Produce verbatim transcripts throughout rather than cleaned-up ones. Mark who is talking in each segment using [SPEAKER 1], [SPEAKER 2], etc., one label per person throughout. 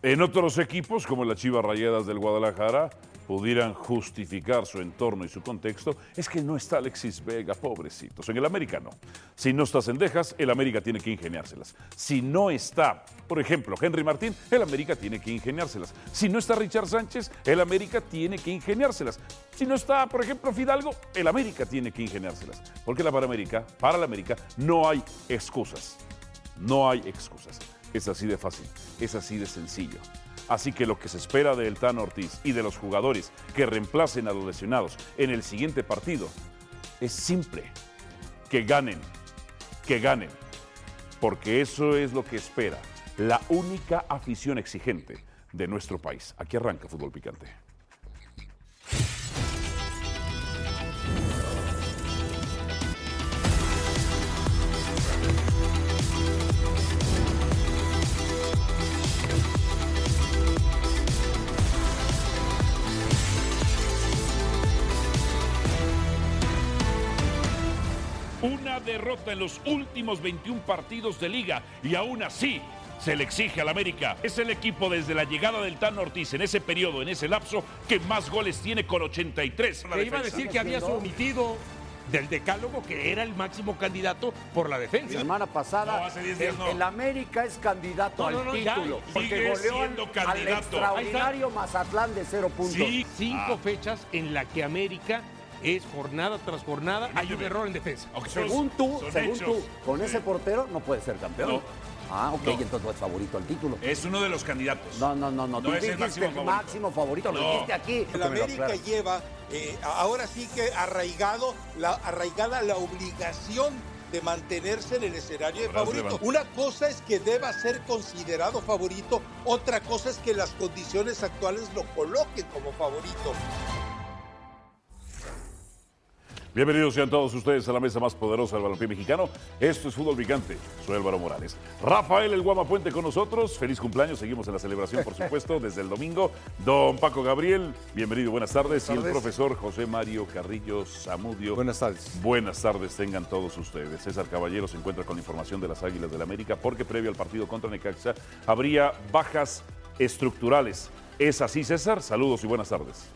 [SPEAKER 1] En otros equipos, como las Chivas Rayadas del Guadalajara, pudieran justificar su entorno y su contexto, es que no está Alexis Vega, pobrecitos. En el América no. Si no está Cendejas, el América tiene que ingeniárselas. Si no está, por ejemplo, Henry Martín, el América tiene que ingeniárselas. Si no está Richard Sánchez, el América tiene que ingeniárselas. Si no está, por ejemplo, Fidalgo, el América tiene que ingeniárselas. Porque la para América, para la América no hay excusas. No hay excusas. Es así de fácil, es así de sencillo. Así que lo que se espera de El Tano Ortiz y de los jugadores que reemplacen a los lesionados en el siguiente partido es simple, que ganen, que ganen, porque eso es lo que espera la única afición exigente de nuestro país. Aquí arranca Fútbol Picante. Una derrota en los últimos veintiún partidos de liga y aún así se le exige al América. Es el equipo desde la llegada del Tano Ortiz en ese periodo, en ese lapso, que más goles tiene con ochenta y tres.
[SPEAKER 2] Te iba a decir que habías omitido del decálogo que era el máximo candidato por la defensa.
[SPEAKER 3] La semana pasada,
[SPEAKER 2] no, hace diez días
[SPEAKER 3] el,
[SPEAKER 2] no.
[SPEAKER 3] el América es candidato
[SPEAKER 2] no,
[SPEAKER 3] al
[SPEAKER 2] no, no,
[SPEAKER 3] título.
[SPEAKER 2] ya,
[SPEAKER 3] porque
[SPEAKER 2] sigue
[SPEAKER 3] goleó
[SPEAKER 2] siendo
[SPEAKER 3] al,
[SPEAKER 2] candidato.
[SPEAKER 3] al extraordinario Mazatlán de cero puntos.
[SPEAKER 2] Sí, cinco ah. fechas en la que América es jornada tras jornada, hay un error en defensa.
[SPEAKER 3] Okay. Según tú,
[SPEAKER 2] Son
[SPEAKER 3] según
[SPEAKER 2] hechos.
[SPEAKER 3] tú, con ese portero no puede ser campeón.
[SPEAKER 2] No.
[SPEAKER 3] Ah, ok,
[SPEAKER 2] No.
[SPEAKER 3] entonces no es favorito al título.
[SPEAKER 4] Es uno de los candidatos.
[SPEAKER 3] No, no, no, no.
[SPEAKER 4] No
[SPEAKER 3] Tú
[SPEAKER 4] es el
[SPEAKER 3] dijiste
[SPEAKER 4] máximo
[SPEAKER 3] el
[SPEAKER 4] favorito.
[SPEAKER 3] máximo favorito, lo
[SPEAKER 4] No.
[SPEAKER 3] dijiste aquí.
[SPEAKER 5] El América lleva, eh, ahora sí que arraigado, la, arraigada la obligación de mantenerse en el escenario de favorito. Una cosa es que deba ser considerado favorito, otra cosa es que las condiciones actuales lo coloquen como favorito.
[SPEAKER 1] Bienvenidos sean todos ustedes a la mesa más poderosa del balompié mexicano. Esto es Fútbol Picante. Soy Álvaro Morales. Rafael El Guama Puente con nosotros. Feliz cumpleaños. Seguimos en la celebración, por supuesto, desde el domingo. Don Paco Gabriel, bienvenido. Buenas tardes.
[SPEAKER 6] Buenas tardes.
[SPEAKER 1] Y el profesor José Mario Carrillo Zamudio.
[SPEAKER 6] Buenas tardes.
[SPEAKER 1] Buenas tardes tengan todos ustedes. César Caballero se encuentra con la información de las Águilas del América porque previo al partido contra Necaxa habría bajas estructurales. ¿Es así, César? Saludos y buenas tardes.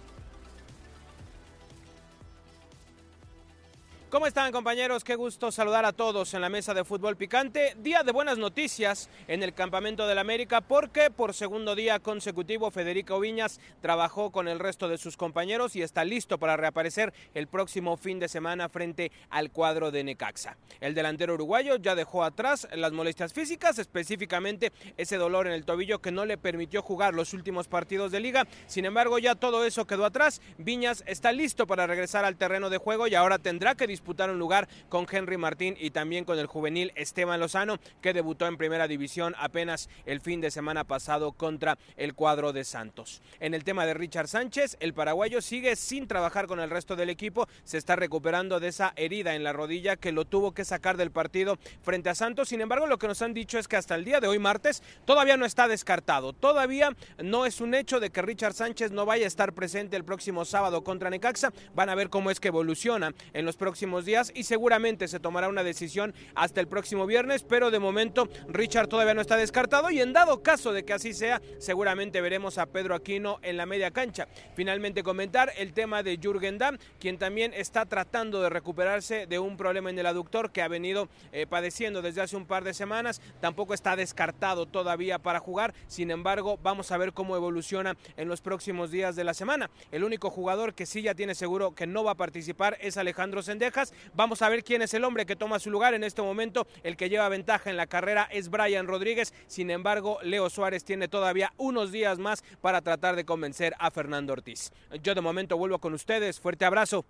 [SPEAKER 7] ¿Cómo están, compañeros? Qué gusto saludar a todos en la mesa de Fútbol Picante. Día de buenas noticias en el campamento del América porque por segundo día consecutivo Federico Viñas trabajó con el resto de sus compañeros y está listo para reaparecer el próximo fin de semana frente al cuadro de Necaxa. El delantero uruguayo ya dejó atrás las molestias físicas, específicamente ese dolor en el tobillo que no le permitió jugar los últimos partidos de liga. Sin embargo, ya todo eso quedó atrás. Viñas está listo para regresar al terreno de juego y ahora tendrá que disputar un lugar con Henry Martín y también con el juvenil Esteban Lozano, que debutó en primera división apenas el fin de semana pasado contra el cuadro de Santos. En el tema de Richard Sánchez, el paraguayo sigue sin trabajar con el resto del equipo, se está recuperando de esa herida en la rodilla que lo tuvo que sacar del partido frente a Santos. Sin embargo, lo que nos han dicho es que hasta el día de hoy, martes, todavía no está descartado, todavía no es un hecho de que Richard Sánchez no vaya a estar presente el próximo sábado contra Necaxa. Van a ver cómo es que evoluciona en los próximos días y seguramente se tomará una decisión hasta el próximo viernes, pero de momento Richard todavía no está descartado y en dado caso de que así sea, seguramente veremos a Pedro Aquino en la media cancha. Finalmente comentar el tema de Jürgen Damm, quien también está tratando de recuperarse de un problema en el aductor que ha venido eh, padeciendo desde hace un par de semanas. Tampoco está descartado todavía para jugar, sin embargo vamos a ver cómo evoluciona en los próximos días de la semana. El único jugador que sí ya tiene seguro que no va a participar es Alejandro Cendejas. Vamos a ver quién es el hombre que toma su lugar en este momento. El que lleva ventaja en la carrera es Brian Rodríguez. Sin embargo, Leo Suárez tiene todavía unos días más para tratar de convencer a Fernando Ortiz. Yo de momento vuelvo con ustedes. Fuerte abrazo.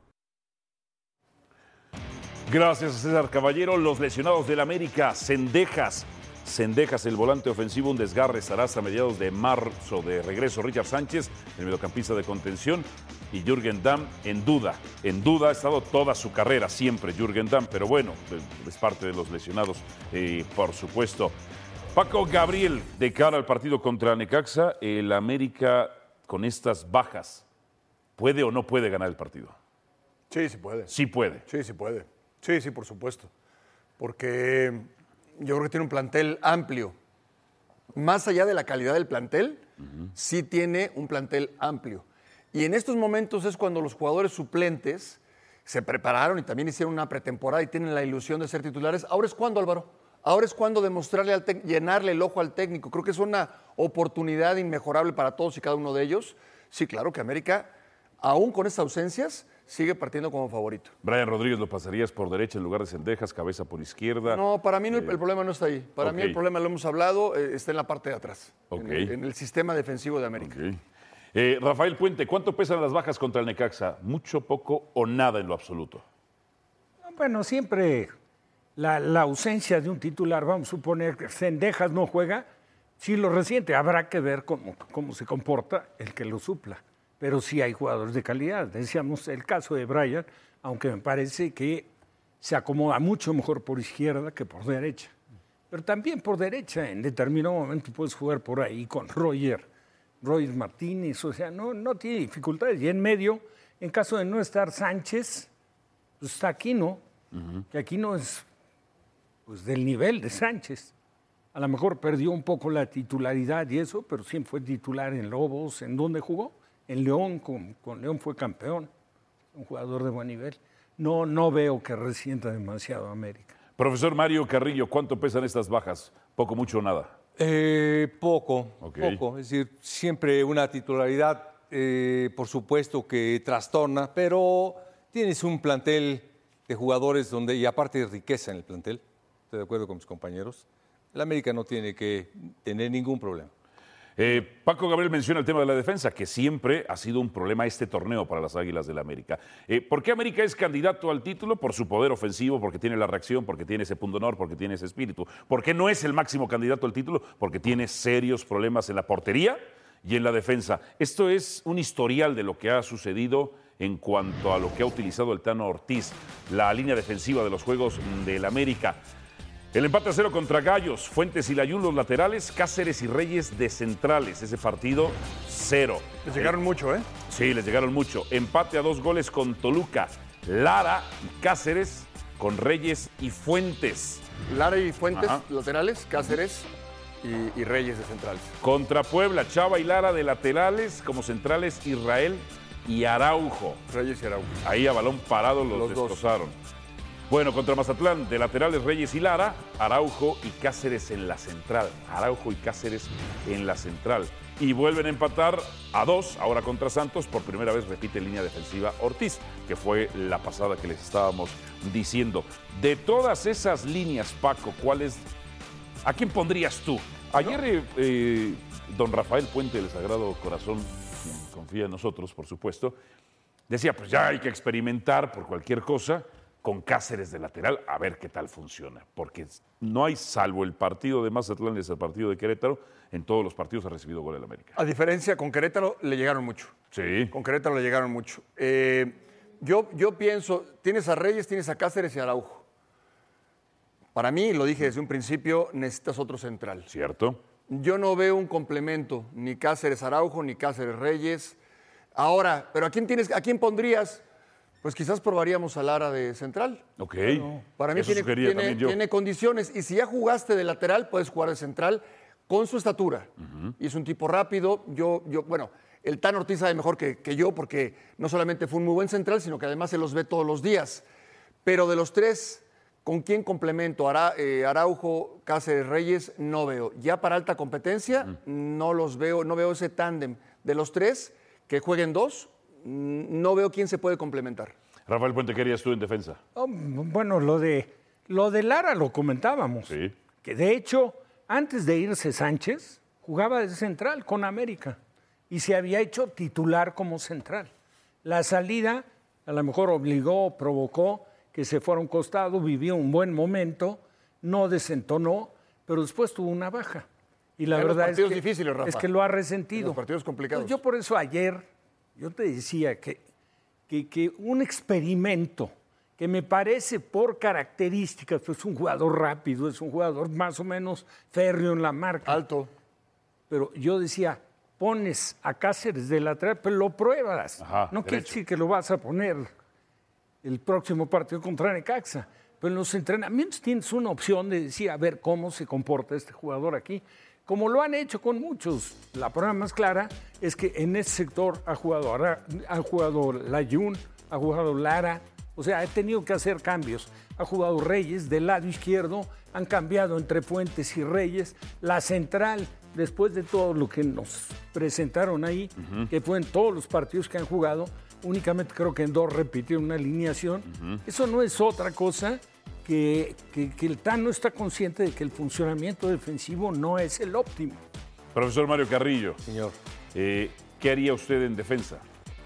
[SPEAKER 1] Gracias a César Caballero. Los lesionados del América, Cendejas. Cendejas, el volante ofensivo, un desgarre, estará hasta mediados de marzo. De regreso Richard Sánchez, el mediocampista de contención, y Jürgen Damm en duda. En duda ha estado toda su carrera, siempre Jürgen Damm, pero bueno, es parte de los lesionados, eh, por supuesto. Paco Gabriel, de cara al partido contra Necaxa, el América con estas bajas, ¿puede o no puede ganar el partido?
[SPEAKER 6] Sí, sí puede.
[SPEAKER 1] Sí puede.
[SPEAKER 6] Sí, sí puede. Sí, sí, por supuesto. Porque yo creo que tiene un plantel amplio más allá de la calidad del plantel, uh-huh. sí tiene un plantel amplio. Y en estos momentos es cuando los jugadores suplentes se prepararon y también hicieron una pretemporada y tienen la ilusión de ser titulares. Ahora es cuando, Álvaro. Ahora es cuando demostrarle al tec- llenarle el ojo al técnico. Creo que es una oportunidad inmejorable para todos y cada uno de ellos. Sí, claro que América, aún con estas ausencias, sigue partiendo como favorito.
[SPEAKER 1] Brian Rodríguez, ¿lo pasarías por derecha en lugar de Cendejas, cabeza por izquierda?
[SPEAKER 6] No, para mí no, eh, el problema no está ahí. Para
[SPEAKER 1] okay.
[SPEAKER 6] mí el problema, lo hemos hablado, eh, está en la parte de atrás,
[SPEAKER 1] okay.
[SPEAKER 6] en, el, en el sistema defensivo de América.
[SPEAKER 1] Okay. Eh, Rafael Puente, ¿cuánto pesan las bajas contra el Necaxa? ¿Mucho, poco o nada en lo absoluto?
[SPEAKER 4] Bueno, siempre la, la ausencia de un titular, vamos a suponer que Cendejas no juega, si lo resiente, habrá que ver cómo, cómo se comporta el que lo supla. Pero sí hay jugadores de calidad. Decíamos el caso de Brian, aunque me parece que se acomoda mucho mejor por izquierda que por derecha. Pero también por derecha, en determinado momento puedes jugar por ahí con Roger, Roger Martínez, o sea, no, no tiene dificultades. Y en medio, en caso de no estar Sánchez, pues está Aquino, uh-huh. que Aquino es pues, del nivel de Sánchez. A lo mejor perdió un poco la titularidad y eso, pero siempre fue titular en Lobos. ¿En dónde jugó? En León, con, con León fue campeón, un jugador de buen nivel. No, no veo que resienta demasiado a América.
[SPEAKER 1] Profesor Mario Carrillo, ¿cuánto pesan estas bajas? ¿Poco, mucho o nada?
[SPEAKER 8] Eh, poco,
[SPEAKER 1] okay.
[SPEAKER 8] poco. Es decir, siempre una titularidad, eh, por supuesto que trastorna, pero tienes un plantel de jugadores donde, y aparte de riqueza en el plantel, estoy de acuerdo con mis compañeros, el América no tiene que tener ningún problema.
[SPEAKER 1] Eh, Paco Gabriel menciona el tema de la defensa, que siempre ha sido un problema este torneo para las Águilas del la América. Eh, ¿Por qué América es candidato al título? Por su poder ofensivo, porque tiene la reacción, porque tiene ese punto honor, porque tiene ese espíritu. ¿Por qué no es el máximo candidato al título? Porque tiene serios problemas en la portería y en la defensa. Esto es un historial de lo que ha sucedido en cuanto a lo que ha utilizado el Tano Ortiz, la línea defensiva de los Juegos del América. El empate a cero contra Gallos, Fuentes y Layún los laterales, Cáceres y Reyes de centrales. Ese partido, cero.
[SPEAKER 6] Les llegaron eh, mucho, ¿eh?
[SPEAKER 1] Sí, les llegaron mucho. Empate a dos goles con Toluca, Lara y Cáceres con Reyes y Fuentes.
[SPEAKER 6] Lara y Fuentes, Ajá. laterales, Cáceres y, y Reyes de centrales.
[SPEAKER 1] Contra Puebla, Chava y Lara de laterales, como centrales Israel y Araujo.
[SPEAKER 6] Reyes y Araujo.
[SPEAKER 1] Ahí a balón parado los, los destrozaron. Dos. Bueno, contra Mazatlán, de laterales Reyes y Lara, Araujo y Cáceres en la central. Araujo y Cáceres en la central. Y vuelven a empatar a dos, ahora contra Santos. Por primera vez repite línea defensiva Ortiz, que fue la pasada que les estábamos diciendo. De todas esas líneas, Paco, ¿cuál es, ¿a quién pondrías tú? Ayer, eh, eh, don Rafael Puente, del Sagrado Corazón, quien confía en nosotros, por supuesto, decía, pues ya hay que experimentar por cualquier cosa con Cáceres de lateral, a ver qué tal funciona. Porque no hay, salvo el partido de Mazatlán y el partido de Querétaro, en todos los partidos ha recibido gol el América.
[SPEAKER 6] A diferencia, con Querétaro le llegaron mucho.
[SPEAKER 1] Sí.
[SPEAKER 6] Con Querétaro le llegaron mucho. Eh, yo, yo pienso, tienes a Reyes, tienes a Cáceres y a Araujo. Para mí, lo dije desde un principio, necesitas otro central.
[SPEAKER 1] Cierto.
[SPEAKER 6] Yo no veo un complemento, ni Cáceres Araujo, ni Cáceres Reyes. Ahora, ¿pero a quién, tienes, a quién pondrías? Pues quizás probaríamos a Lara de central.
[SPEAKER 1] Ok.
[SPEAKER 6] Bueno, para mí
[SPEAKER 1] Eso
[SPEAKER 6] tiene, tiene, tiene condiciones. Y si ya jugaste de lateral, puedes jugar de central con su estatura. Uh-huh. Y es un tipo rápido. Yo, yo, bueno, el Tano Ortiz sabe mejor que, que yo porque no solamente fue un muy buen central, sino que además se los ve todos los días. Pero de los tres, ¿con quién complemento? Ara, eh, Araujo, Cáceres, Reyes, no veo. Ya para alta competencia, uh-huh. no los veo, no veo ese tándem. De los tres, que jueguen dos, no veo quién se puede complementar.
[SPEAKER 1] Rafael Puente, ¿qué harías tú en defensa?
[SPEAKER 4] Oh, bueno, lo de, lo de Lara lo comentábamos.
[SPEAKER 1] Sí.
[SPEAKER 4] Que de hecho, antes de irse Sánchez, jugaba de central con América y se había hecho titular como central. La salida a lo mejor obligó, provocó que se fuera a un costado, vivió un buen momento, no desentonó, pero después tuvo una baja. Y la
[SPEAKER 6] en
[SPEAKER 4] verdad
[SPEAKER 6] los partidos
[SPEAKER 4] es, que,
[SPEAKER 6] difíciles, Rafa.
[SPEAKER 4] es que lo ha resentido.
[SPEAKER 6] En los partidos complicados.
[SPEAKER 4] Pues yo por eso ayer... Yo te decía que, que, que un experimento que me parece por características, pues es un jugador rápido, es un jugador más o menos férreo en la marca.
[SPEAKER 6] Alto.
[SPEAKER 4] Pero yo decía, pones a Cáceres de lateral, pero lo pruebas.
[SPEAKER 1] Ajá,
[SPEAKER 4] no quiere decir que lo vas a poner el próximo partido contra Necaxa. Pero en los entrenamientos tienes una opción de decir, a ver cómo se comporta este jugador aquí. como lo han hecho con muchos. La prueba más clara es que en ese sector ha jugado, Ara- ha jugado Layún, ha jugado Lara, o sea, ha tenido que hacer cambios. Ha jugado Reyes del lado izquierdo, han cambiado entre Fuentes y Reyes. La central, después de todo lo que nos presentaron ahí, uh-huh. que fue en todos los partidos que han jugado, únicamente creo que en dos repitieron una alineación. Uh-huh. Eso no es otra cosa que, que, que el Tano está consciente de que el funcionamiento defensivo no es el óptimo.
[SPEAKER 1] Profesor Mario Carrillo.
[SPEAKER 8] Señor.
[SPEAKER 1] Eh, ¿Qué haría usted en defensa?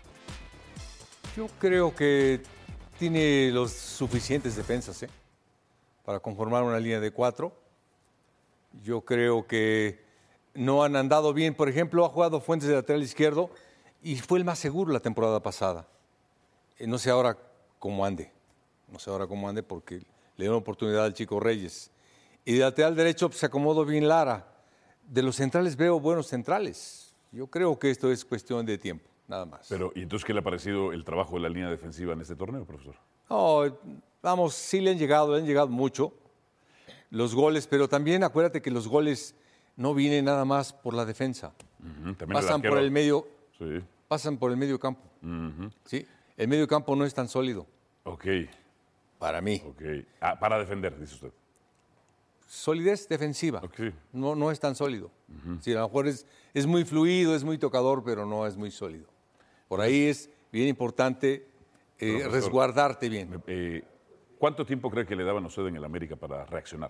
[SPEAKER 8] Yo creo que tiene los suficientes defensas ¿eh? para conformar una línea de cuatro. Yo creo que no han andado bien. Por ejemplo, ha jugado Fuentes de lateral izquierdo y fue el más seguro la temporada pasada. Eh, no sé ahora cómo ande. No sé ahora cómo ande porque le dio oportunidad al chico Reyes. Y de lateral derecho pues, se acomodó bien Lara. De los centrales veo buenos centrales. Yo creo que esto es cuestión de tiempo. Nada más.
[SPEAKER 1] Pero, ¿y entonces qué le ha parecido el trabajo de la línea defensiva en este torneo, profesor?
[SPEAKER 8] No, vamos, sí le han llegado, le han llegado mucho los goles, pero también acuérdate que los goles no vienen nada más por la defensa.
[SPEAKER 1] Uh-huh.
[SPEAKER 8] Pasan el por el medio,
[SPEAKER 1] sí.
[SPEAKER 8] pasan por el medio campo.
[SPEAKER 1] Uh-huh.
[SPEAKER 8] ¿Sí? El medio campo no es tan sólido.
[SPEAKER 1] Ok.
[SPEAKER 8] Para mí.
[SPEAKER 1] Okay. Ah, para defender, dice usted.
[SPEAKER 8] Solidez defensiva.
[SPEAKER 1] Okay.
[SPEAKER 8] No, no es tan sólido. Uh-huh. Sí, a lo mejor es, es muy fluido, es muy tocador, pero no es muy sólido. Por ahí es bien importante eh, Profesor, resguardarte bien.
[SPEAKER 1] Eh, ¿Cuánto tiempo cree que le daban a usted en el América para reaccionar?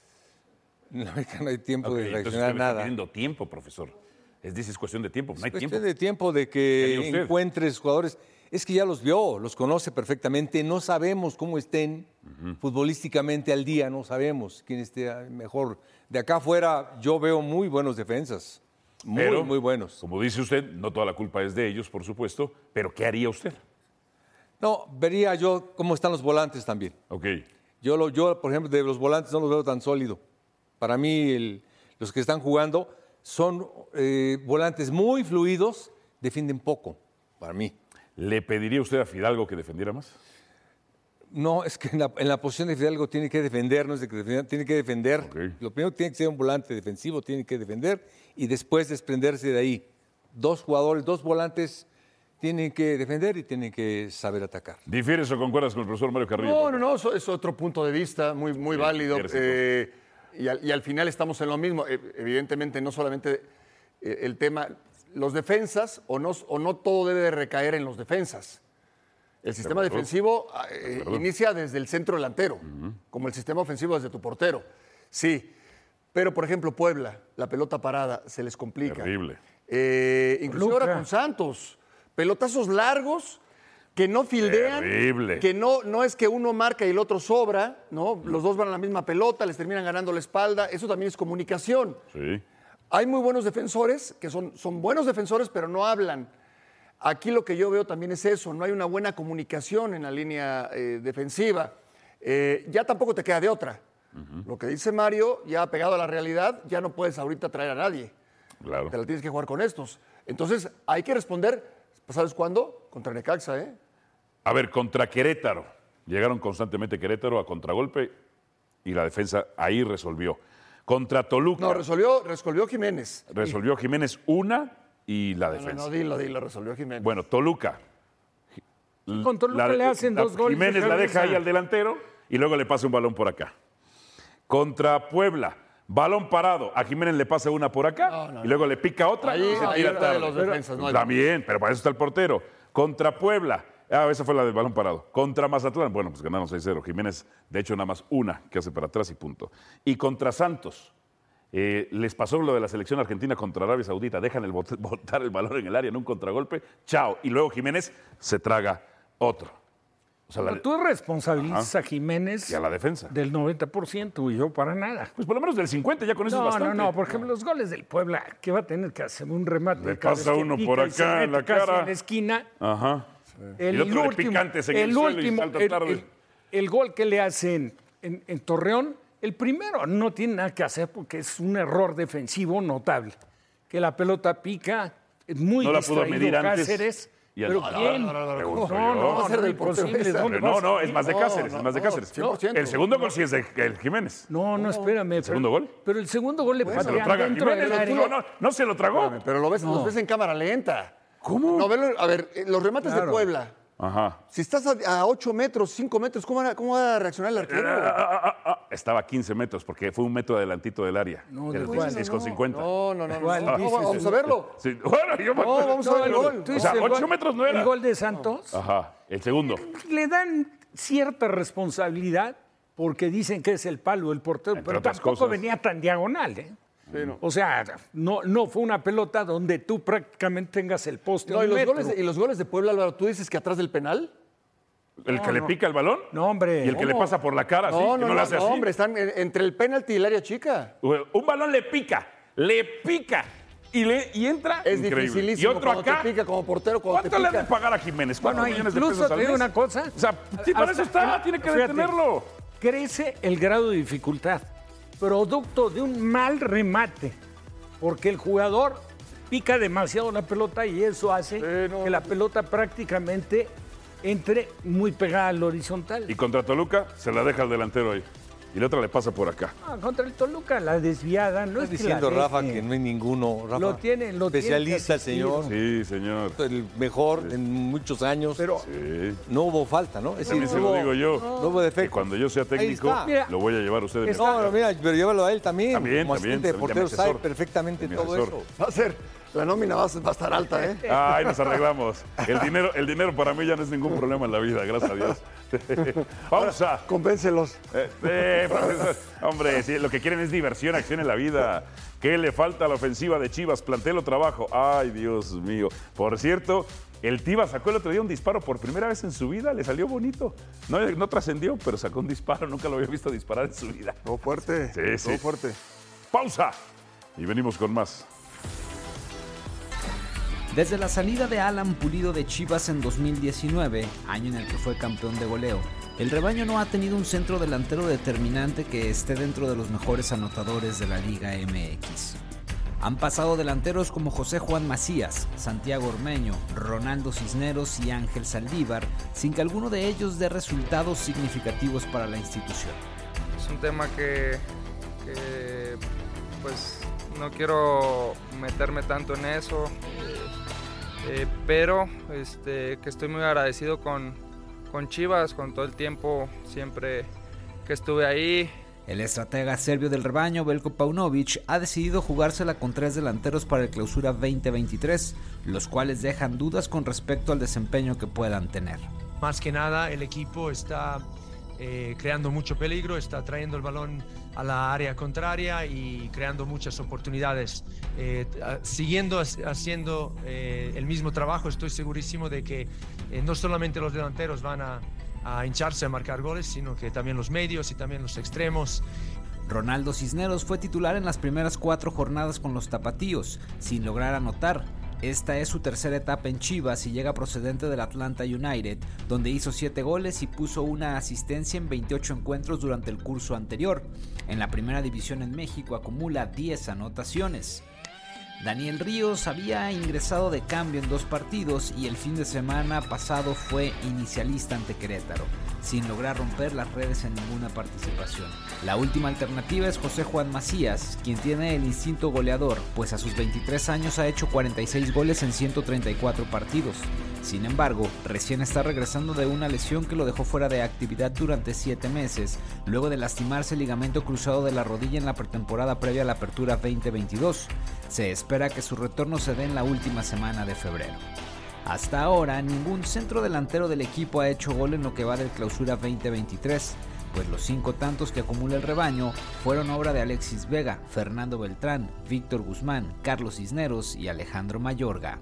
[SPEAKER 8] En el América no hay tiempo
[SPEAKER 1] okay,
[SPEAKER 8] de reaccionar
[SPEAKER 1] entonces,
[SPEAKER 8] nada.
[SPEAKER 1] Está pidiendo tiempo, profesor. Es, es cuestión de tiempo, no hay
[SPEAKER 8] es cuestión
[SPEAKER 1] tiempo.
[SPEAKER 8] de tiempo de que encuentres jugadores. Es que ya los vio, los conoce perfectamente. No sabemos cómo estén uh-huh. futbolísticamente al día, no sabemos quién esté mejor. De acá afuera yo veo muy buenos defensas. Muy,
[SPEAKER 1] pero,
[SPEAKER 8] muy buenos.
[SPEAKER 1] Como dice usted, no toda la culpa es de ellos, por supuesto, pero ¿qué haría usted?
[SPEAKER 8] No, vería yo cómo están los volantes también.
[SPEAKER 1] Ok.
[SPEAKER 8] Yo, lo, yo por ejemplo, de los volantes no los veo tan sólido. Para mí, el, los que están jugando son eh, volantes muy fluidos, defienden poco, para mí.
[SPEAKER 1] ¿Le pediría usted a Fidalgo que defendiera más?
[SPEAKER 8] No, es que en la, en la posición de Fidalgo tiene que defender, no es de que defender, tiene que defender.
[SPEAKER 1] Okay.
[SPEAKER 8] Lo primero tiene que ser un volante defensivo, tiene que defender y después desprenderse de ahí. Dos jugadores, dos volantes tienen que defender y tienen que saber atacar.
[SPEAKER 1] ¿Difieres o concuerdas con el profesor Mario Carrillo?
[SPEAKER 6] No, no, no, eso es otro punto de vista muy, muy sí, válido. Eh, y, al, y al final estamos en lo mismo. Eh, evidentemente, no solamente eh, el tema, los defensas, o no, o no todo debe de recaer en los defensas. El sistema de defensivo eh, inicia desde el centro delantero, uh-huh. como el sistema ofensivo desde tu portero. Sí, pero por ejemplo Puebla, la pelota parada, se les complica.
[SPEAKER 1] Terrible.
[SPEAKER 6] Eh, inclusive ahora con Santos, pelotazos largos que no fildean.
[SPEAKER 1] Terrible.
[SPEAKER 6] Que no, no es que uno marca y el otro sobra, ¿no? Los dos van a la misma pelota, les terminan ganando la espalda. Eso también es comunicación.
[SPEAKER 1] Sí.
[SPEAKER 6] Hay muy buenos defensores, que son, son buenos defensores, pero no hablan. Aquí lo que yo veo también es eso, no hay una buena comunicación en la línea eh, defensiva. Eh, ya tampoco te queda de otra. Uh-huh. Lo que dice Mario, ya pegado a la realidad, ya no puedes ahorita traer a nadie.
[SPEAKER 1] Claro.
[SPEAKER 6] Te la tienes que jugar con estos. Entonces, hay que responder, ¿sabes cuándo? Contra Necaxa, ¿eh?
[SPEAKER 1] A ver, contra Querétaro. Llegaron constantemente Querétaro a contragolpe y la defensa ahí resolvió. Contra Toluca.
[SPEAKER 6] No, resolvió, resolvió Jiménez.
[SPEAKER 1] Resolvió Jiménez una y la defensa.
[SPEAKER 6] No, no, no, dilo, dilo, resolvió Jiménez.
[SPEAKER 1] Bueno, Toluca.
[SPEAKER 4] Con Toluca la, le hacen
[SPEAKER 1] la,
[SPEAKER 4] dos goles.
[SPEAKER 1] Jiménez la deja ahí al delantero y luego le pasa un balón por acá. Contra Puebla, balón parado. A Jiménez le pasa una por acá no, no, y luego no. le pica otra
[SPEAKER 6] ahí,
[SPEAKER 1] y se
[SPEAKER 6] ahí
[SPEAKER 1] tira tarde.
[SPEAKER 6] De los defensas,
[SPEAKER 1] pero,
[SPEAKER 6] no
[SPEAKER 1] también, pero para eso está el portero. Contra Puebla. Ah, esa fue la del balón parado. Contra Mazatlán, bueno, pues ganaron seis cero. Jiménez, de hecho, nada más una que hace para atrás y punto. Y contra Santos. Eh, les pasó lo de la selección argentina contra Arabia Saudita, dejan el bot- botar el balón en el área en un contragolpe, chao, y luego Jiménez se traga otro. O sea,
[SPEAKER 4] Pero
[SPEAKER 1] la...
[SPEAKER 4] tú responsabilizas
[SPEAKER 1] Ajá.
[SPEAKER 4] a Jiménez
[SPEAKER 1] y a la defensa
[SPEAKER 4] del noventa por ciento y yo para nada.
[SPEAKER 1] Pues por lo menos del cincuenta, ya con eso
[SPEAKER 4] no,
[SPEAKER 1] es bastante.
[SPEAKER 4] No, no, por ejemplo, los goles del Puebla, que va a tener que hacer un remate.
[SPEAKER 1] Le pasa uno por acá en la cara.
[SPEAKER 4] En la esquina.
[SPEAKER 1] Ajá.
[SPEAKER 4] Sí. El,
[SPEAKER 1] y otro
[SPEAKER 4] último,
[SPEAKER 1] de picantes en el,
[SPEAKER 4] el
[SPEAKER 1] suelo
[SPEAKER 4] último,
[SPEAKER 1] y salta
[SPEAKER 4] el,
[SPEAKER 1] tarde.
[SPEAKER 4] El, el gol que le hacen en, en Torreón, el primero no tiene nada que hacer porque es un error defensivo notable. Que la pelota pica, es muy
[SPEAKER 1] no la pudo medir
[SPEAKER 4] Cáceres,
[SPEAKER 1] antes Y al-
[SPEAKER 4] ¿Pero quién?
[SPEAKER 6] No, no, no, no,
[SPEAKER 1] Pregunto
[SPEAKER 6] ¿cómo?
[SPEAKER 1] yo.
[SPEAKER 4] No,
[SPEAKER 6] va a ser
[SPEAKER 4] no,
[SPEAKER 6] del
[SPEAKER 4] imposible.
[SPEAKER 6] portero ese?
[SPEAKER 4] ¿Dónde
[SPEAKER 1] No,
[SPEAKER 4] vas?
[SPEAKER 1] no, es más de
[SPEAKER 6] No,
[SPEAKER 1] Cáceres, es más de
[SPEAKER 6] no,
[SPEAKER 1] Cáceres.
[SPEAKER 6] cien por ciento.
[SPEAKER 1] El segundo gol sí es de el Jiménez.
[SPEAKER 4] No, no, espérame. ¿El
[SPEAKER 1] segundo gol?
[SPEAKER 4] Pero el segundo gol le
[SPEAKER 1] Se lo
[SPEAKER 4] patean
[SPEAKER 1] traga
[SPEAKER 4] dentro del
[SPEAKER 1] Jiménez.
[SPEAKER 4] área.
[SPEAKER 1] No, no, no se lo tragó.
[SPEAKER 6] Espérame, pero lo ves, los ves en cámara lenta.
[SPEAKER 1] ¿Cómo?
[SPEAKER 6] No, velo, a ver, eh, los remates de
[SPEAKER 4] Claro.
[SPEAKER 6] Puebla.
[SPEAKER 1] Ajá.
[SPEAKER 6] Si estás a, a ocho metros, cinco metros, ¿cómo va, ¿cómo va a reaccionar el arquero?
[SPEAKER 1] Ah, ah, ah, ah. Estaba a quince metros porque fue un metro adelantito del área.
[SPEAKER 4] No,
[SPEAKER 1] el
[SPEAKER 4] ¿de cuál?
[SPEAKER 1] dieciséis con cincuenta.
[SPEAKER 6] No, no, no. no,
[SPEAKER 4] ¿Cuál
[SPEAKER 6] no,
[SPEAKER 4] dices?
[SPEAKER 6] vamos a verlo.
[SPEAKER 1] Sí, bueno, yo me
[SPEAKER 6] No,
[SPEAKER 1] acuerdo.
[SPEAKER 6] vamos a ver el
[SPEAKER 1] No,
[SPEAKER 6] gol.
[SPEAKER 4] ¿Tú
[SPEAKER 1] O
[SPEAKER 4] dices
[SPEAKER 1] sea,
[SPEAKER 4] el
[SPEAKER 1] ocho
[SPEAKER 4] gol-
[SPEAKER 1] metros no era.
[SPEAKER 4] El gol de Santos
[SPEAKER 1] Ajá. El segundo.
[SPEAKER 4] le dan cierta responsabilidad porque dicen que es el palo del portero,
[SPEAKER 1] Entre
[SPEAKER 4] pero
[SPEAKER 1] otras
[SPEAKER 4] tampoco
[SPEAKER 1] cosas.
[SPEAKER 4] venía tan diagonal, ¿eh?
[SPEAKER 6] Sí, no.
[SPEAKER 4] O sea, no, no fue una pelota donde tú prácticamente tengas el poste
[SPEAKER 6] No,
[SPEAKER 4] a
[SPEAKER 6] y
[SPEAKER 4] un
[SPEAKER 6] los,
[SPEAKER 4] metro.
[SPEAKER 6] goles, de- y los goles de Puebla, Álvaro, ¿tú dices que atrás del penal?
[SPEAKER 1] El que le pica el balón.
[SPEAKER 4] No, hombre.
[SPEAKER 1] Y el que le
[SPEAKER 6] ¿Cómo?
[SPEAKER 1] pasa por la cara, así,
[SPEAKER 6] No,
[SPEAKER 1] que
[SPEAKER 6] no,
[SPEAKER 1] no,
[SPEAKER 6] no,
[SPEAKER 1] le hace
[SPEAKER 6] no,
[SPEAKER 1] así.
[SPEAKER 6] hombre, están en- entre el penalti y el área chica.
[SPEAKER 1] Un balón le pica, le pica y, le, y entra.
[SPEAKER 6] Es
[SPEAKER 1] Increíble.
[SPEAKER 6] dificilísimo
[SPEAKER 1] Y otro
[SPEAKER 6] cuando
[SPEAKER 1] acá.
[SPEAKER 6] te pica como portero, cuando
[SPEAKER 1] ¿Cuánto
[SPEAKER 6] te
[SPEAKER 1] le
[SPEAKER 6] pica.
[SPEAKER 1] han de pagar a Jiménez? ¿Cuatro
[SPEAKER 4] Bueno,
[SPEAKER 1] millones de
[SPEAKER 4] incluso
[SPEAKER 1] pesos
[SPEAKER 4] te
[SPEAKER 1] al
[SPEAKER 4] digo
[SPEAKER 1] mes?
[SPEAKER 4] una cosa.
[SPEAKER 1] O sea, sí, para eso
[SPEAKER 4] Hasta-
[SPEAKER 1] está, tiene que
[SPEAKER 4] fíjate,
[SPEAKER 1] detenerlo.
[SPEAKER 4] Crece el grado de dificultad, producto de un mal remate, porque el jugador pica demasiado la pelota y eso hace
[SPEAKER 6] Sí, no.
[SPEAKER 4] que la pelota prácticamente entre muy pegada al horizontal.
[SPEAKER 1] Y contra Toluca se la deja al delantero ahí. Y la otra le pasa por acá.
[SPEAKER 4] Ah, contra el Toluca, la desviada, no
[SPEAKER 8] Está
[SPEAKER 4] es que
[SPEAKER 8] diciendo
[SPEAKER 4] la
[SPEAKER 8] Rafa
[SPEAKER 4] deje.
[SPEAKER 8] que no hay ninguno. Rafa,
[SPEAKER 4] Lo tiene, lo tiene
[SPEAKER 8] especialista el
[SPEAKER 4] que
[SPEAKER 8] señor.
[SPEAKER 1] Sí, señor.
[SPEAKER 8] El mejor en muchos años.
[SPEAKER 4] Pero
[SPEAKER 1] Sí.
[SPEAKER 8] no hubo falta, ¿no? Es
[SPEAKER 1] También
[SPEAKER 8] decir,
[SPEAKER 1] se
[SPEAKER 8] no
[SPEAKER 1] lo
[SPEAKER 8] hubo-
[SPEAKER 1] digo yo.
[SPEAKER 8] No hubo
[SPEAKER 1] Que
[SPEAKER 8] defecto.
[SPEAKER 1] cuando yo sea técnico,
[SPEAKER 8] está.
[SPEAKER 4] Mira,
[SPEAKER 1] lo voy a llevar a usted de mi
[SPEAKER 4] está-
[SPEAKER 8] No, no, mira, pero llévalo a él también.
[SPEAKER 1] También,
[SPEAKER 8] Como
[SPEAKER 1] también,
[SPEAKER 8] asistente de
[SPEAKER 1] también,
[SPEAKER 8] portero
[SPEAKER 1] de mi asesor.
[SPEAKER 8] sabe perfectamente
[SPEAKER 1] De mi
[SPEAKER 8] todo
[SPEAKER 1] asesor.
[SPEAKER 8] eso.
[SPEAKER 6] Va a ser, la nómina va a, va a estar alta, ¿eh?
[SPEAKER 1] Ay, nos arreglamos. El dinero, el dinero para mí ya no es ningún problema en la vida, gracias a Dios. Pausa.
[SPEAKER 6] Convéncelos.
[SPEAKER 1] Eh, eh, profesor. Hombre, sí, lo que quieren es diversión, acción en la vida. ¿Qué le falta a la ofensiva de Chivas? Plantel o trabajo. Ay, Dios mío. Por cierto, el Tiva sacó el otro día un disparo por primera vez en su vida. Le salió bonito. No, no trascendió, pero sacó un disparo. Nunca lo había visto disparar en su vida.
[SPEAKER 6] Todo fuerte.
[SPEAKER 1] Sí, sí.
[SPEAKER 6] Todo fuerte.
[SPEAKER 1] Pausa. Y venimos con más.
[SPEAKER 9] Desde la salida de Alan Pulido de Chivas en dos mil diecinueve, año en el que fue campeón de goleo, el rebaño no ha tenido un centro delantero determinante que esté dentro de los mejores anotadores de la Liga M X. Han pasado delanteros como José Juan Macías, Santiago Ormeño, Ronaldo Cisneros y Ángel Saldívar, sin que alguno de ellos dé resultados significativos para la institución.
[SPEAKER 10] Es un tema que, que, pues no quiero meterme tanto en eso, eh, eh, pero este, que estoy muy agradecido con, con Chivas, con todo el tiempo siempre que estuve ahí.
[SPEAKER 9] El estratega serbio del rebaño, Veljko Paunovic, ha decidido jugársela con tres delanteros para el Clausura veinte veintitrés, los cuales dejan dudas con respecto al desempeño que puedan tener.
[SPEAKER 11] Más que nada, el equipo está eh, creando mucho peligro, está trayendo el balón a la área contraria y creando muchas oportunidades. Eh, siguiendo haciendo eh, el mismo trabajo, estoy segurísimo de que eh, no solamente los delanteros van a, a hincharse a marcar goles, sino que también los medios y también los extremos.
[SPEAKER 9] Ronaldo Cisneros fue titular en las primeras cuatro jornadas con los tapatíos, sin lograr anotar. Esta es su tercera etapa en Chivas y llega procedente del Atlanta United, donde hizo siete goles y puso una asistencia en veintiocho encuentros durante el curso anterior. En la primera división en México acumula diez anotaciones. Daniel Ríos había ingresado de cambio en dos partidos y el fin de semana pasado fue inicialista ante Querétaro, sin lograr romper las redes en ninguna participación. La última alternativa es José Juan Macías, quien tiene el instinto goleador, pues a sus veintitrés años ha hecho cuarenta y seis goles en ciento treinta y cuatro partidos. Sin embargo, recién está regresando de una lesión que lo dejó fuera de actividad durante siete meses, luego de lastimarse el ligamento cruzado de la rodilla en la pretemporada previa a la apertura veinte veintidós. Se espera que su retorno se dé en la última semana de febrero. Hasta ahora, ningún centro delantero del equipo ha hecho gol en lo que va del Clausura veinte veintitrés, pues los cinco tantos que acumula el rebaño fueron obra de Alexis Vega, Fernando Beltrán, Víctor Guzmán, Carlos Cisneros y Alejandro Mayorga.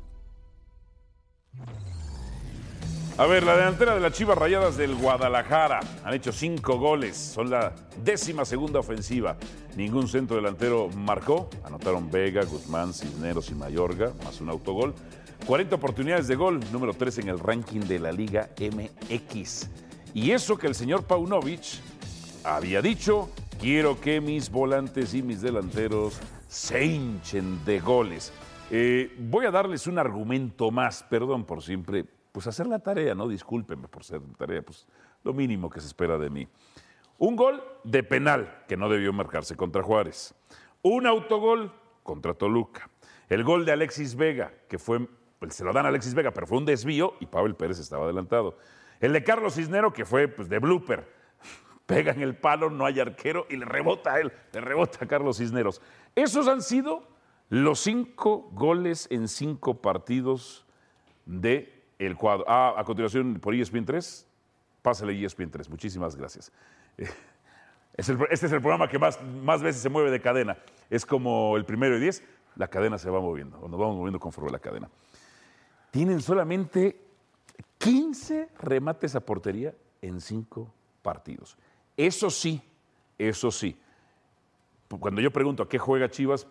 [SPEAKER 1] A ver, la delantera de las Chivas Rayadas del Guadalajara. Han hecho cinco goles. Son la décima segunda ofensiva. Ningún centro delantero marcó. Anotaron Vega, Guzmán, Cisneros y Mayorga, más un autogol. cuarenta oportunidades de gol, número tres en el ranking de la Liga M X. Y eso que el señor Paunovic había dicho, quiero que mis volantes y mis delanteros se hinchen de goles. Eh, voy a darles un argumento más, perdón por siempre, pues hacer la tarea, ¿no? Discúlpenme por hacer la tarea, pues lo mínimo que se espera de mí. Un gol de penal, que no debió marcarse contra Juárez. Un autogol contra Toluca. El gol de Alexis Vega, que fue, pues, se lo dan a Alexis Vega, pero fue un desvío y Pavel Pérez estaba adelantado. El de Carlos Cisnero, que fue pues, de blooper. Pega en el palo, no hay arquero y le rebota a él, le rebota a Carlos Cisneros. Esos han sido los cinco goles en cinco partidos de el cuadro. Ah, a continuación, por E S P N tres, pásale E S P N tres. Muchísimas gracias. Es el, este es el programa que más, más veces se mueve de cadena. Es como el primero y diez, la cadena se va moviendo, o nos vamos moviendo conforme la cadena. Tienen solamente quince remates a portería en cinco partidos. Eso sí, eso sí. Cuando yo pregunto a qué juega Chivas,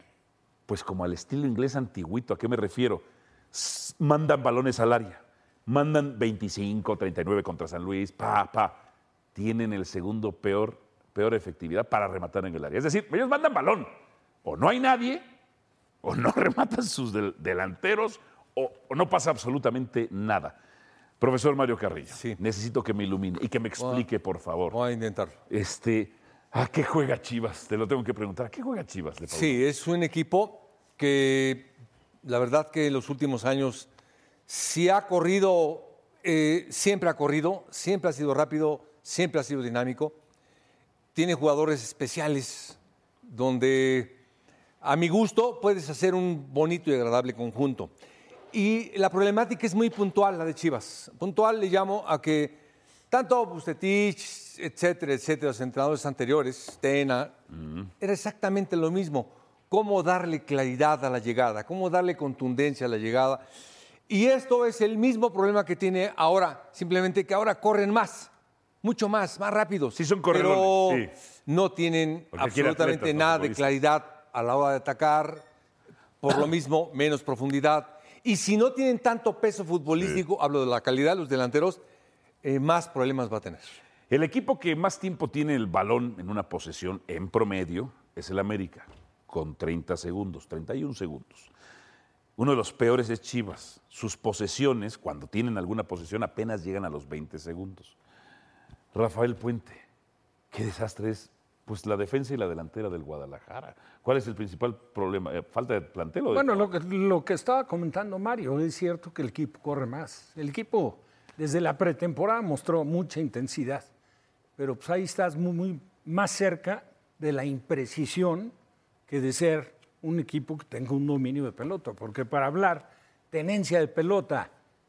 [SPEAKER 1] pues como al estilo inglés antiguito, ¿a qué me refiero? S- mandan balones al área, mandan veinticinco, treinta y nueve contra San Luis, pa, pa. Tienen el segundo peor, peor efectividad para rematar en el área. Es decir, ellos mandan balón. O no hay nadie, o no rematan sus del- delanteros, o, o no pasa absolutamente nada. Profesor Mario Carrillo,
[SPEAKER 8] sí.
[SPEAKER 1] necesito que me ilumine y que me explique, por favor.
[SPEAKER 8] Voy a intentarlo.
[SPEAKER 1] Este, ¿a qué juega Chivas? Te lo tengo que preguntar. ¿A qué juega Chivas? de Paulo?
[SPEAKER 8] Sí, es un equipo que la verdad que en los últimos años sí ha corrido, eh, siempre ha corrido, siempre ha sido rápido, siempre ha sido dinámico. Tiene jugadores especiales donde a mi gusto puedes hacer un bonito y agradable conjunto. Y la problemática es muy puntual, la de Chivas. Puntual le llamo a que tanto Bucetich, etcétera, etcétera, los entrenadores anteriores, Tena, uh-huh. era exactamente lo mismo. Cómo darle claridad a la llegada, cómo darle contundencia a la llegada. Y esto es el mismo problema que tiene ahora, simplemente que ahora corren más, mucho más, más rápidos.
[SPEAKER 1] Sí, son corredores,
[SPEAKER 8] pero
[SPEAKER 1] sí.
[SPEAKER 8] no tienen
[SPEAKER 1] Porque
[SPEAKER 8] absolutamente
[SPEAKER 1] atletas,
[SPEAKER 8] nada
[SPEAKER 1] ¿no?
[SPEAKER 8] de claridad a la hora de atacar, por lo mismo, menos profundidad. Y si no tienen tanto peso futbolístico, sí. hablo de la calidad de los delanteros, eh, más problemas va a tener.
[SPEAKER 1] El equipo que más tiempo tiene el balón en una posesión en promedio es el América, con treinta segundos, treinta y un segundos. Uno de los peores es Chivas. Sus posesiones, cuando tienen alguna posesión, apenas llegan a los veinte segundos. Rafael Puente, qué desastre es pues la defensa y la delantera del Guadalajara. ¿Cuál es el principal problema? ¿Falta de plantel o de
[SPEAKER 4] Bueno, lo que, lo que estaba comentando Mario, es cierto que el equipo corre más. El equipo desde la pretemporada mostró mucha intensidad, pero pues ahí estás muy, muy más cerca de la imprecisión que de ser un equipo que tenga un dominio de pelota, porque para hablar tenencia de pelota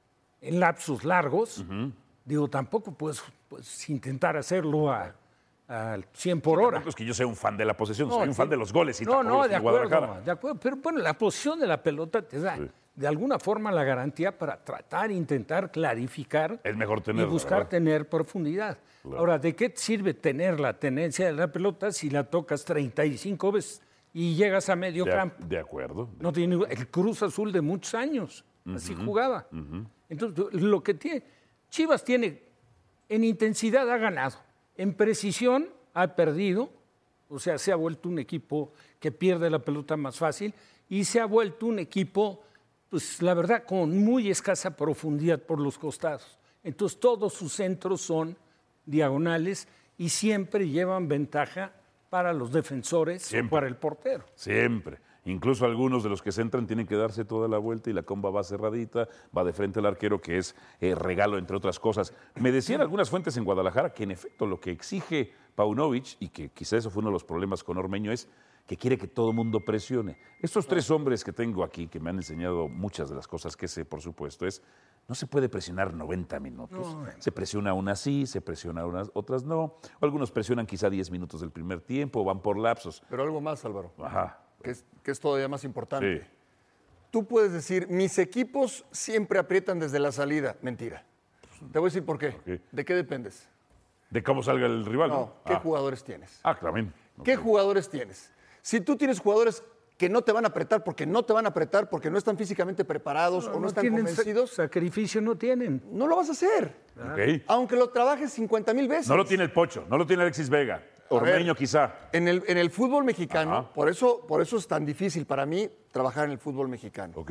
[SPEAKER 4] en lapsos largos, uh-huh. digo, tampoco puedes, puedes intentar hacerlo a... al cien por hora.
[SPEAKER 1] Tampoco es que yo sea un fan de la posesión,
[SPEAKER 4] no,
[SPEAKER 1] soy un
[SPEAKER 4] sí.
[SPEAKER 1] fan de los goles. Y
[SPEAKER 4] no, no, de acuerdo,
[SPEAKER 1] Guadalajara.
[SPEAKER 4] de acuerdo. Pero bueno, la posición de la pelota te da sí. de alguna forma la garantía para tratar, intentar clarificar
[SPEAKER 1] es mejor tenerla,
[SPEAKER 4] y buscar
[SPEAKER 1] ¿verdad?
[SPEAKER 4] Tener profundidad. Claro. Ahora, ¿de qué te sirve tener la tenencia de la pelota si la tocas treinta y cinco veces y llegas a medio
[SPEAKER 1] de,
[SPEAKER 4] campo?
[SPEAKER 1] De acuerdo. De
[SPEAKER 4] no tiene el Cruz Azul de muchos años, uh-huh. así jugaba. Uh-huh. Entonces, lo que tiene, Chivas tiene, en intensidad ha ganado, en precisión ha perdido, o sea, se ha vuelto un equipo que pierde la pelota más fácil y se ha vuelto un equipo, pues la verdad, con muy escasa profundidad por los costados. Entonces, todos sus centros son diagonales y siempre llevan ventaja para los defensores siempre. O para el portero.
[SPEAKER 1] Siempre. Incluso algunos de los que centran tienen que darse toda la vuelta y la comba va cerradita, va de frente al arquero, que es eh, regalo, entre otras cosas. Me decían algunas fuentes en Guadalajara que, en efecto, lo que exige Paunovic, y que quizá eso fue uno de los problemas con Ormeño, es que quiere que todo mundo presione. Estos tres hombres que tengo aquí, que me han enseñado muchas de las cosas que sé, por supuesto, es no se puede presionar noventa minutos. No, se presiona unas sí, se presiona unas, otras no. O algunos presionan quizá diez minutos del primer tiempo, o van por lapsos.
[SPEAKER 6] Pero algo más, Álvaro.
[SPEAKER 1] Ajá.
[SPEAKER 6] Que es, que es todavía más importante.
[SPEAKER 1] Sí.
[SPEAKER 6] Tú puedes decir, mis equipos siempre aprietan desde la salida. Mentira. Te voy a decir por qué. Okay. ¿De qué dependes?
[SPEAKER 1] De cómo salga el rival.
[SPEAKER 6] No,
[SPEAKER 1] ¿no?
[SPEAKER 6] ¿qué
[SPEAKER 1] ah.
[SPEAKER 6] jugadores tienes?
[SPEAKER 1] Ah, claro. Okay.
[SPEAKER 6] ¿Qué jugadores tienes? Si tú tienes jugadores que no te van a apretar porque no te van a apretar, porque no están físicamente preparados no, o no, no están convencidos.
[SPEAKER 4] Sacrificio no tienen.
[SPEAKER 6] No lo vas a hacer.
[SPEAKER 1] Okay.
[SPEAKER 6] Aunque lo trabajes cincuenta mil veces.
[SPEAKER 1] No lo tiene el Pocho, no lo tiene Alexis Vega. Ormeño
[SPEAKER 6] ver,
[SPEAKER 1] quizá.
[SPEAKER 6] En el, en el fútbol mexicano,
[SPEAKER 1] Ajá.
[SPEAKER 6] por eso, por eso es tan difícil para mí trabajar en el fútbol mexicano.
[SPEAKER 1] Ok.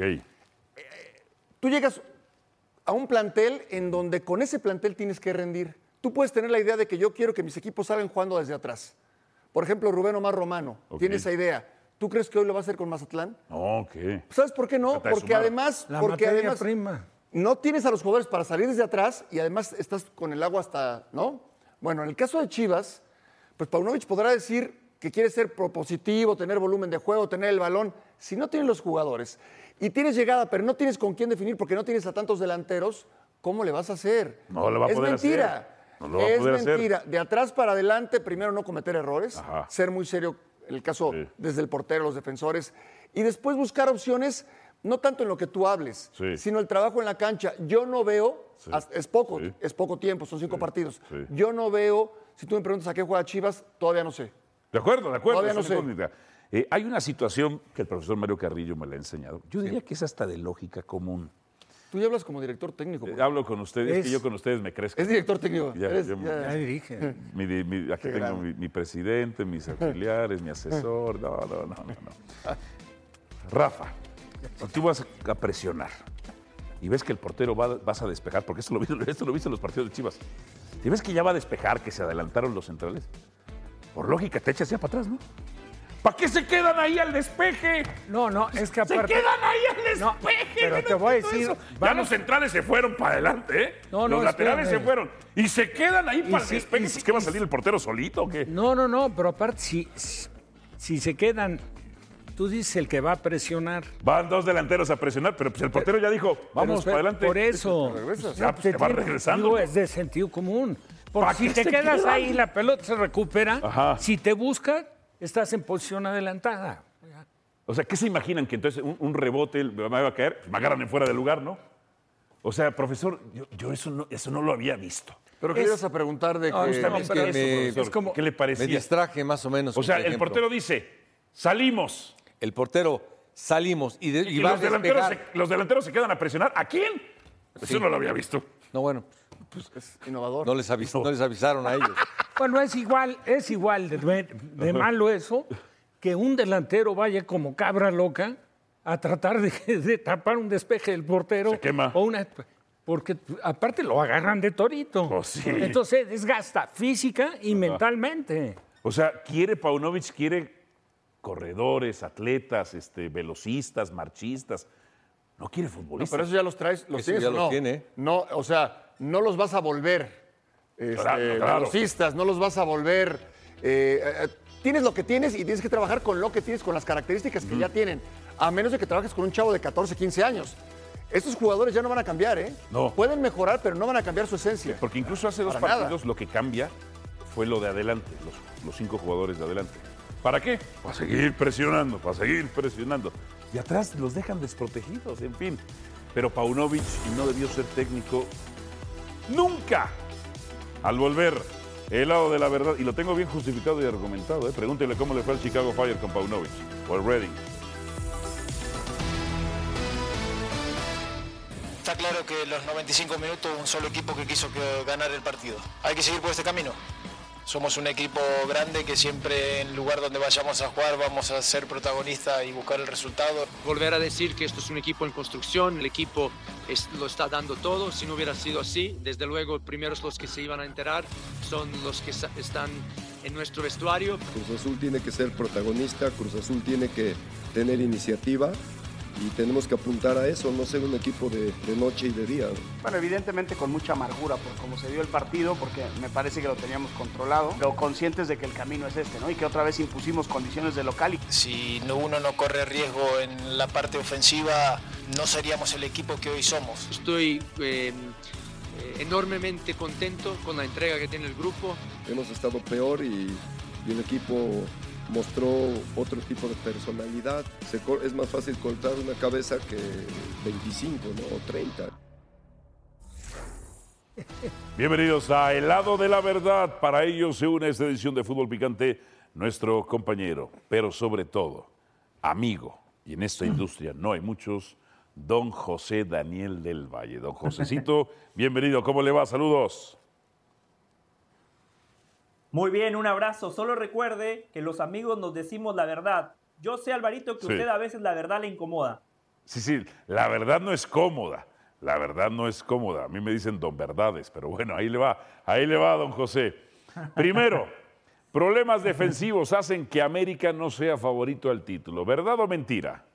[SPEAKER 6] Tú llegas a un plantel en donde con ese plantel tienes que rendir. Tú puedes tener la idea de que yo quiero que mis equipos salgan jugando desde atrás. Por ejemplo, Rubén Omar Romano
[SPEAKER 1] Ok.
[SPEAKER 6] tiene esa idea. ¿Tú crees que hoy lo va a hacer con Mazatlán?
[SPEAKER 1] Ok.
[SPEAKER 6] ¿Sabes por qué no?
[SPEAKER 1] Trata de
[SPEAKER 6] Porque
[SPEAKER 1] sumar.
[SPEAKER 6] además,
[SPEAKER 4] La
[SPEAKER 6] porque
[SPEAKER 4] materia
[SPEAKER 6] además
[SPEAKER 4] prima.
[SPEAKER 6] no tienes a los jugadores para salir desde atrás y además estás con el agua hasta, ¿no? Bueno, en el caso de Chivas, pues Paunovic podrá decir que quiere ser propositivo, tener volumen de juego, tener el balón. Si no tienes los jugadores y tienes llegada, pero no tienes con quién definir porque no tienes a tantos delanteros, ¿cómo le vas a hacer?
[SPEAKER 1] No lo va a
[SPEAKER 6] es
[SPEAKER 1] poder
[SPEAKER 6] mentira.
[SPEAKER 1] hacer. No lo va a
[SPEAKER 6] es
[SPEAKER 1] poder hacer.
[SPEAKER 6] mentira. De atrás para adelante, primero no cometer errores,
[SPEAKER 1] Ajá.
[SPEAKER 6] ser muy serio, en el caso
[SPEAKER 1] Sí.
[SPEAKER 6] desde el portero, los defensores, y después buscar opciones, no tanto en lo que tú hables,
[SPEAKER 1] Sí.
[SPEAKER 6] sino el trabajo en la cancha. Yo no veo,
[SPEAKER 1] Sí.
[SPEAKER 6] hasta- es poco,
[SPEAKER 1] Sí.
[SPEAKER 6] es poco tiempo, son cinco partidos.
[SPEAKER 1] Sí.
[SPEAKER 6] Yo no veo, si tú me preguntas a qué juega Chivas, todavía no sé.
[SPEAKER 1] De acuerdo, de acuerdo.
[SPEAKER 6] Todavía
[SPEAKER 1] es
[SPEAKER 6] no
[SPEAKER 1] una
[SPEAKER 6] sé.
[SPEAKER 1] incógnita. Eh, hay una situación que el profesor Mario Carrillo me la ha enseñado. Yo diría que es hasta de lógica común.
[SPEAKER 6] Tú ya hablas como director técnico.
[SPEAKER 1] Eh,
[SPEAKER 6] ¿por qué?
[SPEAKER 1] hablo con ustedes, es,
[SPEAKER 6] Es-
[SPEAKER 1] que yo con ustedes me crezco.
[SPEAKER 6] Es director técnico.
[SPEAKER 1] Ya,
[SPEAKER 6] eres-
[SPEAKER 1] yo-
[SPEAKER 6] ya-
[SPEAKER 4] Ya dirige.
[SPEAKER 1] Mi, di- mi- aquí
[SPEAKER 6] Qué
[SPEAKER 1] tengo
[SPEAKER 6] grande.
[SPEAKER 1] mi, mi presidente, mis auxiliares, mi asesor. No, no, no, no, no. Rafa, tú vas a presionar y ves que el portero va, vas a despejar, porque esto lo, vi- esto lo viste en los partidos de Chivas. Y ves que ya va a despejar, que se adelantaron los centrales. Por lógica, te echas ya para atrás, ¿no? ¿Para qué se quedan ahí al despeje?
[SPEAKER 4] No, no, es que
[SPEAKER 1] Se
[SPEAKER 4] aparte...
[SPEAKER 1] quedan ahí al
[SPEAKER 4] No,
[SPEAKER 1] despeje.
[SPEAKER 4] pero
[SPEAKER 1] yo
[SPEAKER 4] te
[SPEAKER 1] no
[SPEAKER 4] voy a
[SPEAKER 1] entiendo
[SPEAKER 4] decir,
[SPEAKER 1] eso. Ya
[SPEAKER 4] vamos-
[SPEAKER 1] los centrales se fueron para adelante, ¿eh?
[SPEAKER 4] No,
[SPEAKER 1] los
[SPEAKER 4] no,
[SPEAKER 1] laterales
[SPEAKER 4] espérame.
[SPEAKER 1] se fueron. Y se quedan ahí
[SPEAKER 4] Y
[SPEAKER 1] para
[SPEAKER 4] si-
[SPEAKER 1] el despeje.
[SPEAKER 4] y
[SPEAKER 1] Pues,
[SPEAKER 4] si-
[SPEAKER 1] ¿qué va a salir el portero solito o qué?
[SPEAKER 4] No, no, no, pero aparte, si, si, si se quedan, tú dices el que va a presionar.
[SPEAKER 1] Van dos delanteros a presionar, pero pues el portero ya dijo, vamos
[SPEAKER 4] Pero,
[SPEAKER 1] para adelante.
[SPEAKER 4] Por eso.
[SPEAKER 6] regresas.
[SPEAKER 1] Ya, pues, te vas
[SPEAKER 4] tiene-
[SPEAKER 1] regresando,
[SPEAKER 4] digo,
[SPEAKER 1] ¿no?
[SPEAKER 4] es de sentido común.
[SPEAKER 1] ¿Para
[SPEAKER 4] Porque si
[SPEAKER 1] qué
[SPEAKER 4] te
[SPEAKER 1] se
[SPEAKER 4] quedas
[SPEAKER 1] quedan?
[SPEAKER 4] ahí y la pelota se recupera,
[SPEAKER 1] Ajá.
[SPEAKER 4] si te busca, estás en posición adelantada.
[SPEAKER 1] O sea, ¿qué se imaginan? Que entonces un, un rebote me va a caer, me agarran en fuera de lugar, ¿no? O sea, profesor, yo, yo eso, no, eso no lo había visto.
[SPEAKER 6] ¿Pero qué
[SPEAKER 4] Es-
[SPEAKER 6] le ibas a preguntar de
[SPEAKER 4] No,
[SPEAKER 6] que...
[SPEAKER 4] está bien,
[SPEAKER 8] es
[SPEAKER 4] pero
[SPEAKER 8] que
[SPEAKER 4] eso,
[SPEAKER 8] me-
[SPEAKER 4] profesor, es como-
[SPEAKER 1] ¿Qué le
[SPEAKER 8] Me
[SPEAKER 1] parecía?
[SPEAKER 8] distraje más o menos.
[SPEAKER 1] O sea,
[SPEAKER 8] con tu
[SPEAKER 1] el
[SPEAKER 8] ejemplo.
[SPEAKER 1] portero dice, salimos.
[SPEAKER 8] El portero, salimos y, de,
[SPEAKER 1] Y,
[SPEAKER 8] y va a
[SPEAKER 1] los, delanteros
[SPEAKER 8] despegar.
[SPEAKER 1] se, los delanteros se quedan a presionar. ¿A quién? Eso no lo había visto.
[SPEAKER 8] No, bueno,
[SPEAKER 6] Es innovador.
[SPEAKER 8] no les, avis- no les avisaron a ellos.
[SPEAKER 4] Bueno, es igual, es igual de, de malo eso que un delantero vaya como cabra loca a tratar de, de tapar un despeje del portero.
[SPEAKER 1] Se quema.
[SPEAKER 4] O una, porque aparte lo agarran de torito.
[SPEAKER 1] Pues sí.
[SPEAKER 4] Entonces desgasta física y mentalmente.
[SPEAKER 1] O sea, quiere Paunovic, quiere corredores, atletas, este, velocistas, marchistas. No quiere
[SPEAKER 6] No,
[SPEAKER 1] futbolistas.
[SPEAKER 6] pero eso ya los traes, los
[SPEAKER 8] Eso
[SPEAKER 6] tienes
[SPEAKER 8] ya
[SPEAKER 6] o
[SPEAKER 8] los
[SPEAKER 6] no.
[SPEAKER 8] tiene.
[SPEAKER 6] No, o sea, no los vas a volver este,
[SPEAKER 1] Claro, claro.
[SPEAKER 6] velocistas, no los vas a volver... eh, eh, tienes lo que tienes y tienes que trabajar con lo que tienes, con las características que ya tienen. A menos de que trabajes con un chavo de catorce, quince años. Estos jugadores ya no van a cambiar, ¿eh?
[SPEAKER 1] No.
[SPEAKER 6] Pueden mejorar, pero no van a cambiar su esencia.
[SPEAKER 1] Porque incluso hace dos
[SPEAKER 6] Para nada.
[SPEAKER 1] partidos lo que cambia fue lo de adelante, los, los cinco jugadores de adelante. ¿Para qué? Para seguir presionando, para seguir presionando. Y atrás los dejan desprotegidos, en fin. Pero Paunovic no debió ser técnico nunca. Al volver, el lado de la verdad, y lo tengo bien justificado y argumentado, ¿eh? Pregúntele cómo le fue al Chicago Fire con Paunovic o el Reading.
[SPEAKER 12] Está claro que los noventa y cinco minutos un solo equipo que quiso que- ganar el partido. Hay que seguir por este camino. Somos un equipo grande que siempre en el lugar donde vayamos a jugar vamos a ser protagonistas y buscar el resultado.
[SPEAKER 11] Volver a decir que esto es un equipo en construcción, el equipo es- lo está dando todo. Si no hubiera sido así, desde luego, primeros los que se iban a enterar son los que sa- están en nuestro vestuario.
[SPEAKER 13] Cruz Azul tiene que ser protagonista, Cruz Azul tiene que tener iniciativa y tenemos que apuntar a eso, no ser un equipo de, de noche y de día.
[SPEAKER 14] Bueno, evidentemente con mucha amargura por cómo se dio el partido, porque me parece que lo teníamos controlado, pero conscientes de que el camino es este, ¿no? Y que otra vez impusimos condiciones de local. Y...
[SPEAKER 12] Si no- uno no corre riesgo en la parte ofensiva, no seríamos el equipo que hoy somos.
[SPEAKER 11] Estoy eh, eh, enormemente contento con la entrega que tiene el grupo.
[SPEAKER 13] Hemos estado peor y, y el equipo mostró otro tipo de personalidad. Se cor- es más fácil cortar una cabeza que veinticinco, ¿no? O treinta.
[SPEAKER 1] Bienvenidos a El Lado de la Verdad. Para ello se une a esta edición de Fútbol Picante nuestro compañero, pero sobre todo, amigo, y en esta industria no hay muchos, don José Daniel del Valle. Don Josecito, bienvenido. ¿Cómo le va? Saludos.
[SPEAKER 15] Muy bien, un abrazo. Solo recuerde que los amigos nos decimos la verdad. Yo sé, Alvarito, que
[SPEAKER 1] Sí.
[SPEAKER 15] usted a veces la verdad le incomoda.
[SPEAKER 1] Sí, sí, la verdad no es cómoda. La verdad no es cómoda. A mí me dicen don verdades, pero bueno, ahí le va. Ahí le va, don José. Primero, problemas defensivos hacen que América no sea favorito al título. ¿Verdad o mentira?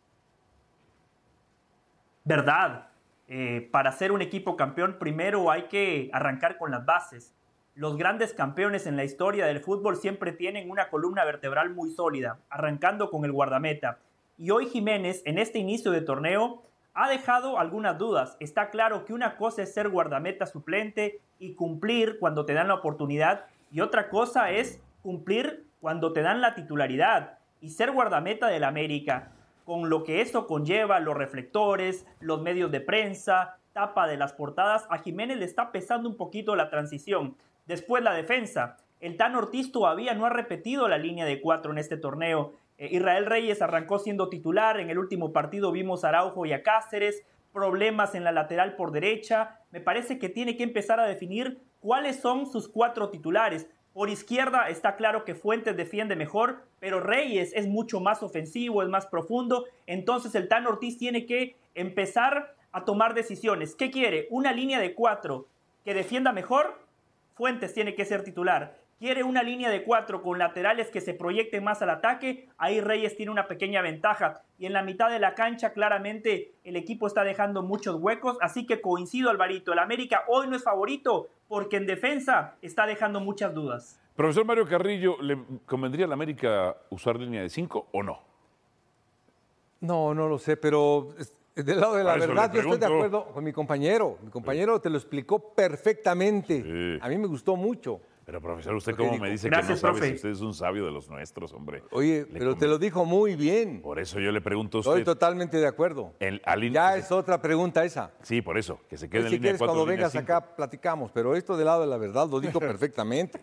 [SPEAKER 15] Verdad. Eh, para ser un equipo campeón, primero hay que arrancar con las bases. Los grandes campeones en la historia del fútbol siempre tienen una columna vertebral muy sólida, arrancando con el guardameta. Y hoy Jiménez, en este inicio de torneo, ha dejado algunas dudas. Está claro que una cosa es ser guardameta suplente y cumplir cuando te dan la oportunidad, y otra cosa es cumplir cuando te dan la titularidad. Y ser guardameta del América, con lo que eso conlleva, los reflectores, los medios de prensa, tapa de las portadas, a Jiménez le está pesando un poquito la transición. Después la defensa. El Tan Ortiz todavía no ha repetido la línea de cuatro en este torneo. Eh, Israel Reyes arrancó siendo titular. En el último partido vimos a Araujo y a Cáceres. Problemas en la lateral por derecha. Me parece que tiene que empezar a definir cuáles son sus cuatro titulares. Por izquierda está claro que Fuentes defiende mejor, pero Reyes es mucho más ofensivo, es más profundo. Entonces el Tan Ortiz tiene que empezar a tomar decisiones. ¿Qué quiere? ¿Una línea de cuatro que defienda mejor? Fuentes tiene que ser titular. Quiere una línea de cuatro con laterales que se proyecten más al ataque. Ahí Reyes tiene una pequeña ventaja. Y en la mitad de la cancha, claramente, el equipo está dejando muchos huecos. Así que coincido, Alvarito. El América hoy no es favorito porque en defensa está dejando muchas dudas.
[SPEAKER 1] Profesor Mario Carrillo, ¿le convendría a la América usar línea de cinco o no?
[SPEAKER 8] No, no lo sé, pero del lado de la
[SPEAKER 1] Para eso
[SPEAKER 8] verdad
[SPEAKER 1] le
[SPEAKER 8] yo estoy de
[SPEAKER 1] pregunto.
[SPEAKER 8] acuerdo con mi compañero. Mi compañero te lo explicó perfectamente. A mí me gustó mucho.
[SPEAKER 1] Pero, profesor, ¿usted
[SPEAKER 8] Lo que
[SPEAKER 1] cómo
[SPEAKER 8] dijo.
[SPEAKER 1] me dice
[SPEAKER 8] Gracias,
[SPEAKER 1] que no sabe
[SPEAKER 8] profe.
[SPEAKER 1] si usted es un sabio de los nuestros, hombre?
[SPEAKER 8] Oye,
[SPEAKER 1] Le
[SPEAKER 8] pero
[SPEAKER 1] com-
[SPEAKER 8] te lo dijo muy bien.
[SPEAKER 1] Por eso yo le pregunto a
[SPEAKER 8] Estoy
[SPEAKER 1] usted.
[SPEAKER 8] totalmente de acuerdo.
[SPEAKER 1] El, al in-
[SPEAKER 8] Ya
[SPEAKER 1] que
[SPEAKER 8] es
[SPEAKER 1] se-
[SPEAKER 8] otra pregunta esa.
[SPEAKER 1] Sí, por eso, que se quede
[SPEAKER 8] Pues
[SPEAKER 1] en
[SPEAKER 8] si
[SPEAKER 1] línea
[SPEAKER 8] quieres,
[SPEAKER 1] cuatro,
[SPEAKER 8] cuando
[SPEAKER 1] línea
[SPEAKER 8] vengas
[SPEAKER 1] cinco.
[SPEAKER 8] acá platicamos, pero esto del lado de la verdad lo dijo perfectamente.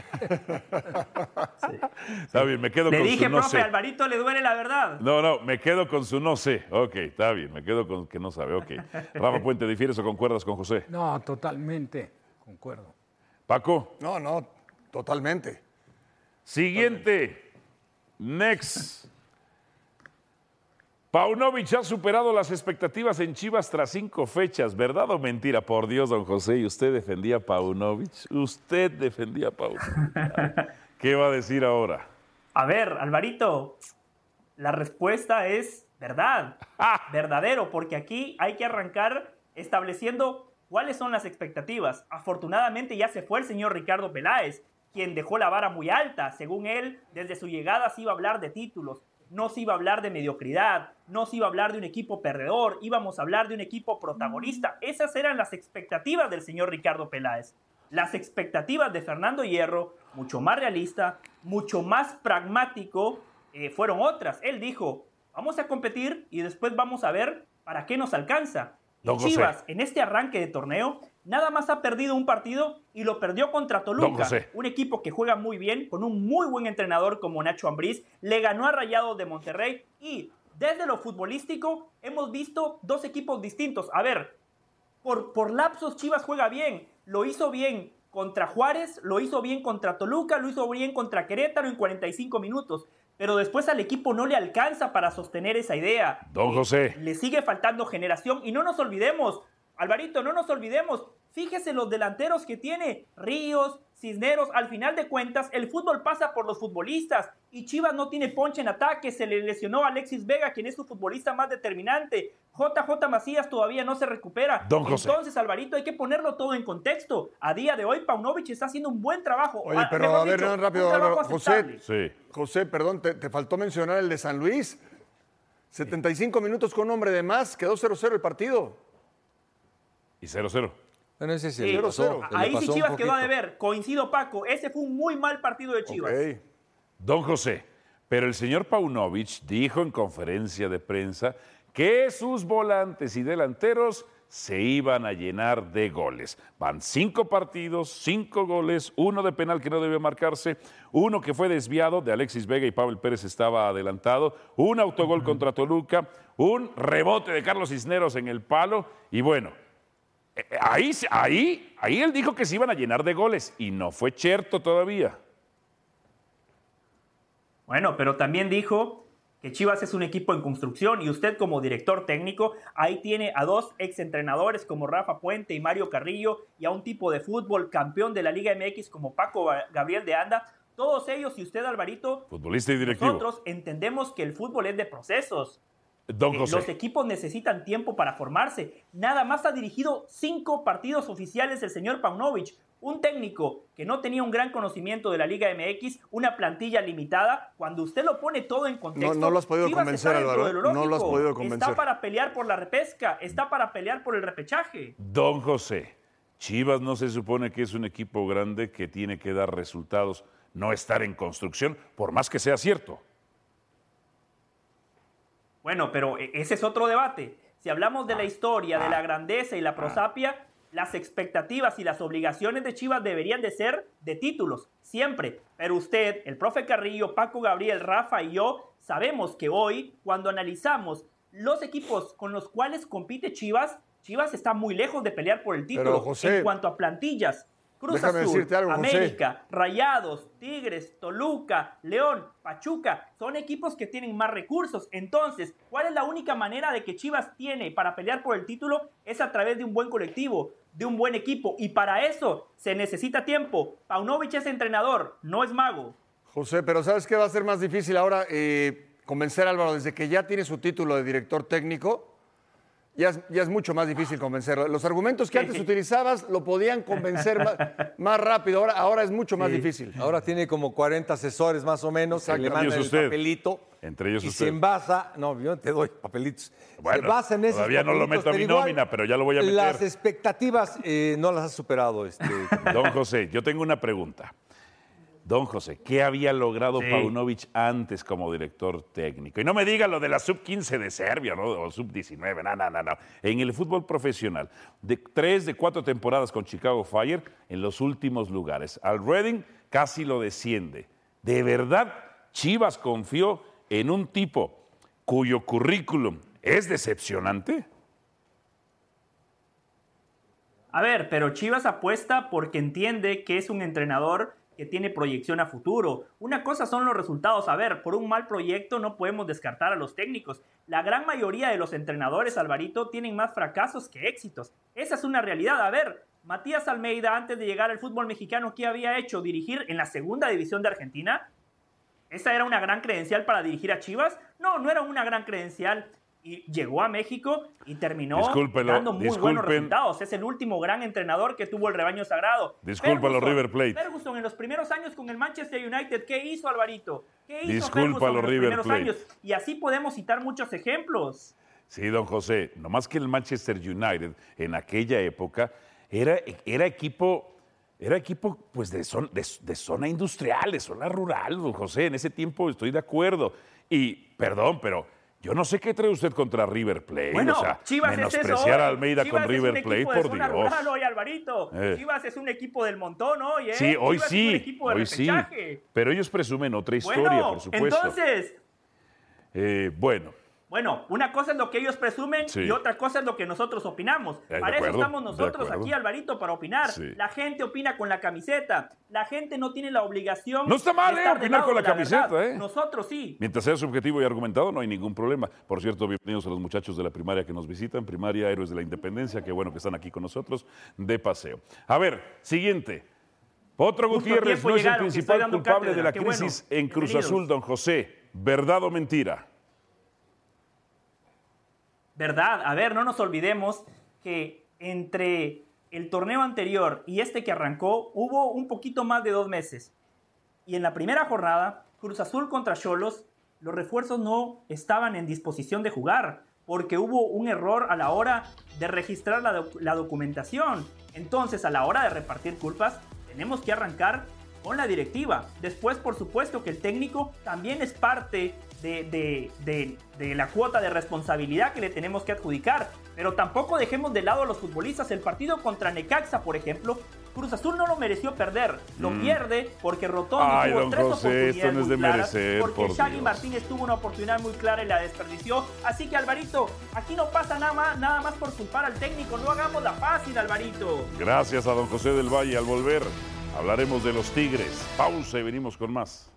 [SPEAKER 1] Está bien, me quedo
[SPEAKER 15] Le
[SPEAKER 1] con
[SPEAKER 15] dije,
[SPEAKER 1] su no
[SPEAKER 15] profe,
[SPEAKER 1] sé.
[SPEAKER 15] a Alvarito le duele la verdad.
[SPEAKER 1] No, no, me quedo con su no sé. Ok, está bien, me quedo con que no sabe. Ok. Rafa Puente, ¿difieres o concuerdas con José?
[SPEAKER 4] No, totalmente, concuerdo.
[SPEAKER 1] Paco.
[SPEAKER 6] No, no, totalmente.
[SPEAKER 1] Siguiente. Next. Paunovic ha superado las expectativas en Chivas tras cinco fechas. ¿Verdad o mentira? Por Dios, don José, ¿y usted defendía a Paunovic? Usted defendía a Paunovic. ¿Qué va a decir ahora?
[SPEAKER 15] A ver, Alvarito, la respuesta es verdad, verdadero, porque aquí hay que arrancar estableciendo cuáles son las expectativas. Afortunadamente ya se fue el señor Ricardo Peláez, quien dejó la vara muy alta. Según él, desde su llegada se iba a hablar de títulos, no se iba a hablar de mediocridad, no se iba a hablar de un equipo perdedor, íbamos a hablar de un equipo protagonista. Esas eran las expectativas del señor Ricardo Peláez. Las expectativas de Fernando Hierro, mucho más realista, mucho más pragmático, eh, fueron otras. Él dijo, vamos a competir y después vamos a ver para qué nos alcanza. Y
[SPEAKER 1] Don José.
[SPEAKER 15] Chivas, en este arranque de torneo, nada más ha perdido un partido y lo perdió contra
[SPEAKER 1] Don
[SPEAKER 15] Toluca.
[SPEAKER 1] José.
[SPEAKER 15] Un equipo que juega muy bien, con un muy buen entrenador como Nacho Ambriz. Le ganó a Rayados de Monterrey y desde lo futbolístico hemos visto dos equipos distintos. A ver, por, por lapsos Chivas juega bien. Lo hizo bien contra Juárez, lo hizo bien contra Toluca, lo hizo bien contra Querétaro en cuarenta y cinco minutos. Pero después al equipo no le alcanza para sostener esa idea.
[SPEAKER 1] Don José.
[SPEAKER 15] Le sigue faltando generación. Y no nos olvidemos, Alvarito, no nos olvidemos. Fíjese los delanteros que tiene Ríos, Cisneros. Al final de cuentas, el fútbol pasa por los futbolistas. Y Chivas no tiene ponche en ataque. Se le lesionó a Alexis Vega, quien es su futbolista más determinante. J J Macías todavía no se recupera.
[SPEAKER 1] Don José.
[SPEAKER 15] Entonces, Alvarito, hay que ponerlo todo en contexto. A día de hoy, Paunovic está haciendo un buen trabajo.
[SPEAKER 6] Oye,
[SPEAKER 15] Ah,
[SPEAKER 6] pero
[SPEAKER 15] mejor
[SPEAKER 6] a ver,
[SPEAKER 15] dicho,
[SPEAKER 6] no, rápido,
[SPEAKER 15] un trabajo
[SPEAKER 6] Álvaro.
[SPEAKER 15] aceptable.
[SPEAKER 6] José, José, perdón, te, te faltó mencionar el de San Luis. setenta y cinco minutos con hombre de más, quedó cero cero el partido.
[SPEAKER 1] Y cero cero.
[SPEAKER 8] Bueno, ese sí,
[SPEAKER 15] Sí,
[SPEAKER 8] le pasó, le
[SPEAKER 15] ahí sí
[SPEAKER 8] pasó un
[SPEAKER 15] Chivas quedó a
[SPEAKER 8] poquito.
[SPEAKER 15] deber. Coincido, Paco. Ese fue un muy mal partido de Chivas.
[SPEAKER 1] Don José, pero el señor Paunovic dijo en conferencia de prensa que sus volantes y delanteros se iban a llenar de goles. Van cinco partidos, cinco goles, uno de penal que no debió marcarse, uno que fue desviado de Alexis Vega y Pavel Pérez estaba adelantado, un autogol contra Toluca, un rebote de Carlos Cisneros en el palo y bueno, Ahí, ahí, ahí él dijo que se iban a llenar de goles y no fue cierto todavía.
[SPEAKER 15] Bueno, pero también dijo que Chivas es un equipo en construcción y usted como director técnico ahí tiene a dos exentrenadores como Rafa Puente y Mario Carrillo y a un tipo de fútbol campeón de la Liga M X como Paco Gabriel de Anda. Todos ellos y usted, Alvarito,
[SPEAKER 1] futbolista y directivo.
[SPEAKER 15] Nosotros entendemos que el fútbol es de procesos.
[SPEAKER 1] Don José.
[SPEAKER 15] Los equipos necesitan tiempo para formarse. Nada más ha dirigido cinco partidos oficiales el señor Paunovic, un técnico que no tenía un gran conocimiento de la Liga M X, una plantilla limitada. Cuando usted lo pone todo en contexto,
[SPEAKER 6] no, no lo has podido
[SPEAKER 15] Chivas
[SPEAKER 6] convencer,
[SPEAKER 15] está
[SPEAKER 6] Álvaro.
[SPEAKER 15] lo
[SPEAKER 6] No lo has podido convencer.
[SPEAKER 15] Está para pelear por la repesca, está para pelear por el repechaje.
[SPEAKER 1] Don José, Chivas no se supone que es un equipo grande que tiene que dar resultados, no estar en construcción, por más que sea cierto.
[SPEAKER 15] Bueno, pero ese es otro debate. Si hablamos de la historia, de la grandeza y la prosapia, las expectativas y las obligaciones de Chivas deberían de ser de títulos, siempre. Pero usted, el profe Carrillo, Paco Gabriel, Rafa y yo sabemos que hoy, cuando analizamos los equipos con los cuales compite Chivas, Chivas está muy lejos de pelear por el título.
[SPEAKER 6] Pero, José,
[SPEAKER 15] en cuanto a plantillas, Cruz
[SPEAKER 6] déjame
[SPEAKER 15] Azul,
[SPEAKER 6] decirte algo,
[SPEAKER 15] América, José. Rayados, Tigres, Toluca, León, Pachuca, son equipos que tienen más recursos. Entonces, ¿cuál es la única manera de que Chivas tiene para pelear por el título? Es a través de un buen colectivo, de un buen equipo. Y para eso se necesita tiempo. Paunovic es entrenador, no es mago.
[SPEAKER 6] José, pero ¿sabes qué va a ser más difícil ahora? Eh, convencer a Álvaro desde que ya tiene su título de director técnico. Ya es, ya es mucho más difícil convencerlo. Los argumentos que antes utilizabas lo podían convencer más, más rápido. Ahora, ahora es mucho más
[SPEAKER 8] sí.
[SPEAKER 6] difícil.
[SPEAKER 8] Ahora tiene como cuarenta asesores más o menos. Que le mandan el
[SPEAKER 1] usted.
[SPEAKER 8] papelito.
[SPEAKER 1] Entre ellos
[SPEAKER 8] y
[SPEAKER 1] usted.
[SPEAKER 8] se envasa. No, yo te doy papelitos.
[SPEAKER 1] Bueno,
[SPEAKER 8] se basa en esos
[SPEAKER 1] todavía no lo meto a mi
[SPEAKER 8] igual,
[SPEAKER 1] nómina, pero ya lo voy a meter.
[SPEAKER 8] Las expectativas eh, no las has superado. Este.
[SPEAKER 1] Don José, yo tengo una pregunta. Don José, ¿qué había logrado sí. Paunovic antes como director técnico? Y no me diga lo de la sub quince de Serbia, ¿no? O sub diecinueve, no, no, no, no. En el fútbol profesional, de tres de cuatro temporadas con Chicago Fire, en los últimos lugares. Al Reading casi lo desciende. ¿De verdad Chivas confió en un tipo cuyo currículum es decepcionante?
[SPEAKER 15] A ver, pero Chivas apuesta porque entiende que es un entrenador que tiene proyección a futuro. Una cosa son los resultados. A ver, por un mal proyecto no podemos descartar a los técnicos. La gran mayoría de los entrenadores, Alvarito, tienen más fracasos que éxitos. Esa es una realidad. A ver, Matías Almeida, antes de llegar al fútbol mexicano, ¿qué había hecho? ¿Dirigir en la segunda división de Argentina? ¿Esa era una gran credencial para dirigir a Chivas? No, no era una gran credencial. Y llegó a México y terminó
[SPEAKER 1] Discúlpelo,
[SPEAKER 15] dando muy
[SPEAKER 1] disculpen.
[SPEAKER 15] buenos resultados. Es el último gran entrenador que tuvo el rebaño sagrado.
[SPEAKER 1] Discúlpalo, River Plate.
[SPEAKER 15] Ferguson en los primeros años con el Manchester United, ¿qué hizo, Alvarito? ¿Qué hizo
[SPEAKER 1] Discúlpalo,
[SPEAKER 15] Ferguson en los
[SPEAKER 1] River
[SPEAKER 15] primeros
[SPEAKER 1] Plate.
[SPEAKER 15] años? Y así podemos citar muchos ejemplos.
[SPEAKER 1] Sí, don José, nomás que el Manchester United en aquella época era, era equipo... Era equipo pues de, son, de, de zona industrial, de zona rural, don José. En ese tiempo estoy de acuerdo. Y, perdón, pero yo no sé qué trae usted contra River Plate.
[SPEAKER 15] Bueno,
[SPEAKER 1] o sea,
[SPEAKER 15] Chivas
[SPEAKER 1] menospreciar
[SPEAKER 15] es
[SPEAKER 1] a Almeida
[SPEAKER 15] Chivas
[SPEAKER 1] con River Plate,
[SPEAKER 15] por
[SPEAKER 1] por
[SPEAKER 15] zona
[SPEAKER 1] Dios.
[SPEAKER 15] Rural hoy, Alvarito.
[SPEAKER 1] Eh.
[SPEAKER 15] Chivas es un equipo del montón hoy, ¿eh?
[SPEAKER 1] Sí, hoy
[SPEAKER 15] Chivas
[SPEAKER 1] sí,
[SPEAKER 15] es un equipo de
[SPEAKER 1] hoy sí.
[SPEAKER 15] repechaje.
[SPEAKER 1] Pero ellos presumen otra historia,
[SPEAKER 15] bueno,
[SPEAKER 1] por supuesto.
[SPEAKER 15] Entonces,
[SPEAKER 1] eh, bueno.
[SPEAKER 15] Bueno, una cosa es lo que ellos presumen
[SPEAKER 1] Sí.
[SPEAKER 15] y otra cosa es lo que nosotros opinamos.
[SPEAKER 1] Eh, de
[SPEAKER 15] para
[SPEAKER 1] acuerdo,
[SPEAKER 15] eso estamos
[SPEAKER 1] de
[SPEAKER 15] nosotros
[SPEAKER 1] acuerdo.
[SPEAKER 15] aquí, Alvarito, para opinar.
[SPEAKER 1] Sí.
[SPEAKER 15] La gente opina con la camiseta. La gente no tiene la obligación
[SPEAKER 1] No está mal,
[SPEAKER 15] de
[SPEAKER 1] eh,
[SPEAKER 15] estar del
[SPEAKER 1] opinar
[SPEAKER 15] lado
[SPEAKER 1] con la
[SPEAKER 15] de
[SPEAKER 1] camiseta,
[SPEAKER 15] verdad.
[SPEAKER 1] eh.
[SPEAKER 15] Nosotros sí.
[SPEAKER 1] Mientras sea subjetivo y argumentado, no hay ningún problema. Por cierto, bienvenidos a los muchachos de la primaria que nos visitan. Primaria Héroes de la Independencia, qué bueno que están aquí con nosotros de paseo. A ver, siguiente. Potro
[SPEAKER 15] Justo
[SPEAKER 1] Gutiérrez
[SPEAKER 15] tiempo
[SPEAKER 1] no es el
[SPEAKER 15] llegaron, que estoy
[SPEAKER 1] principal
[SPEAKER 15] dando
[SPEAKER 1] culpable
[SPEAKER 15] cátedra,
[SPEAKER 1] de la
[SPEAKER 15] qué
[SPEAKER 1] crisis
[SPEAKER 15] bueno.
[SPEAKER 1] en Cruz
[SPEAKER 15] Bienvenidos.
[SPEAKER 1] Azul, don José. ¿Verdad o mentira?
[SPEAKER 15] Verdad, a ver, no nos olvidemos que entre el torneo anterior y este que arrancó hubo un poquito más de dos meses. Y en la primera jornada, Cruz Azul contra Xolos, los refuerzos no estaban en disposición de jugar porque hubo un error a la hora de registrar la, doc- la documentación. Entonces, a la hora de repartir culpas, tenemos que arrancar con la directiva. Después, por supuesto, que el técnico también es parte de, de, de, de la cuota de responsabilidad que le tenemos que adjudicar. Pero tampoco dejemos de lado a los futbolistas. El partido contra Necaxa, por ejemplo, Cruz Azul no lo mereció perder, lo mm. pierde porque Rotondi
[SPEAKER 1] Ay,
[SPEAKER 15] tuvo
[SPEAKER 1] don
[SPEAKER 15] tres
[SPEAKER 1] José,
[SPEAKER 15] oportunidades
[SPEAKER 1] esto no es de
[SPEAKER 15] muy claras,
[SPEAKER 1] merecer,
[SPEAKER 15] porque
[SPEAKER 1] por
[SPEAKER 15] Shaggy
[SPEAKER 1] Dios.
[SPEAKER 15] Martínez tuvo una oportunidad muy clara y la desperdició. Así que, Alvarito, aquí no pasa nada más, nada más por culpar al técnico, no hagamos la fácil, Alvarito.
[SPEAKER 1] Gracias a don José del Valle. Al volver hablaremos de los Tigres. Pausa y venimos con más.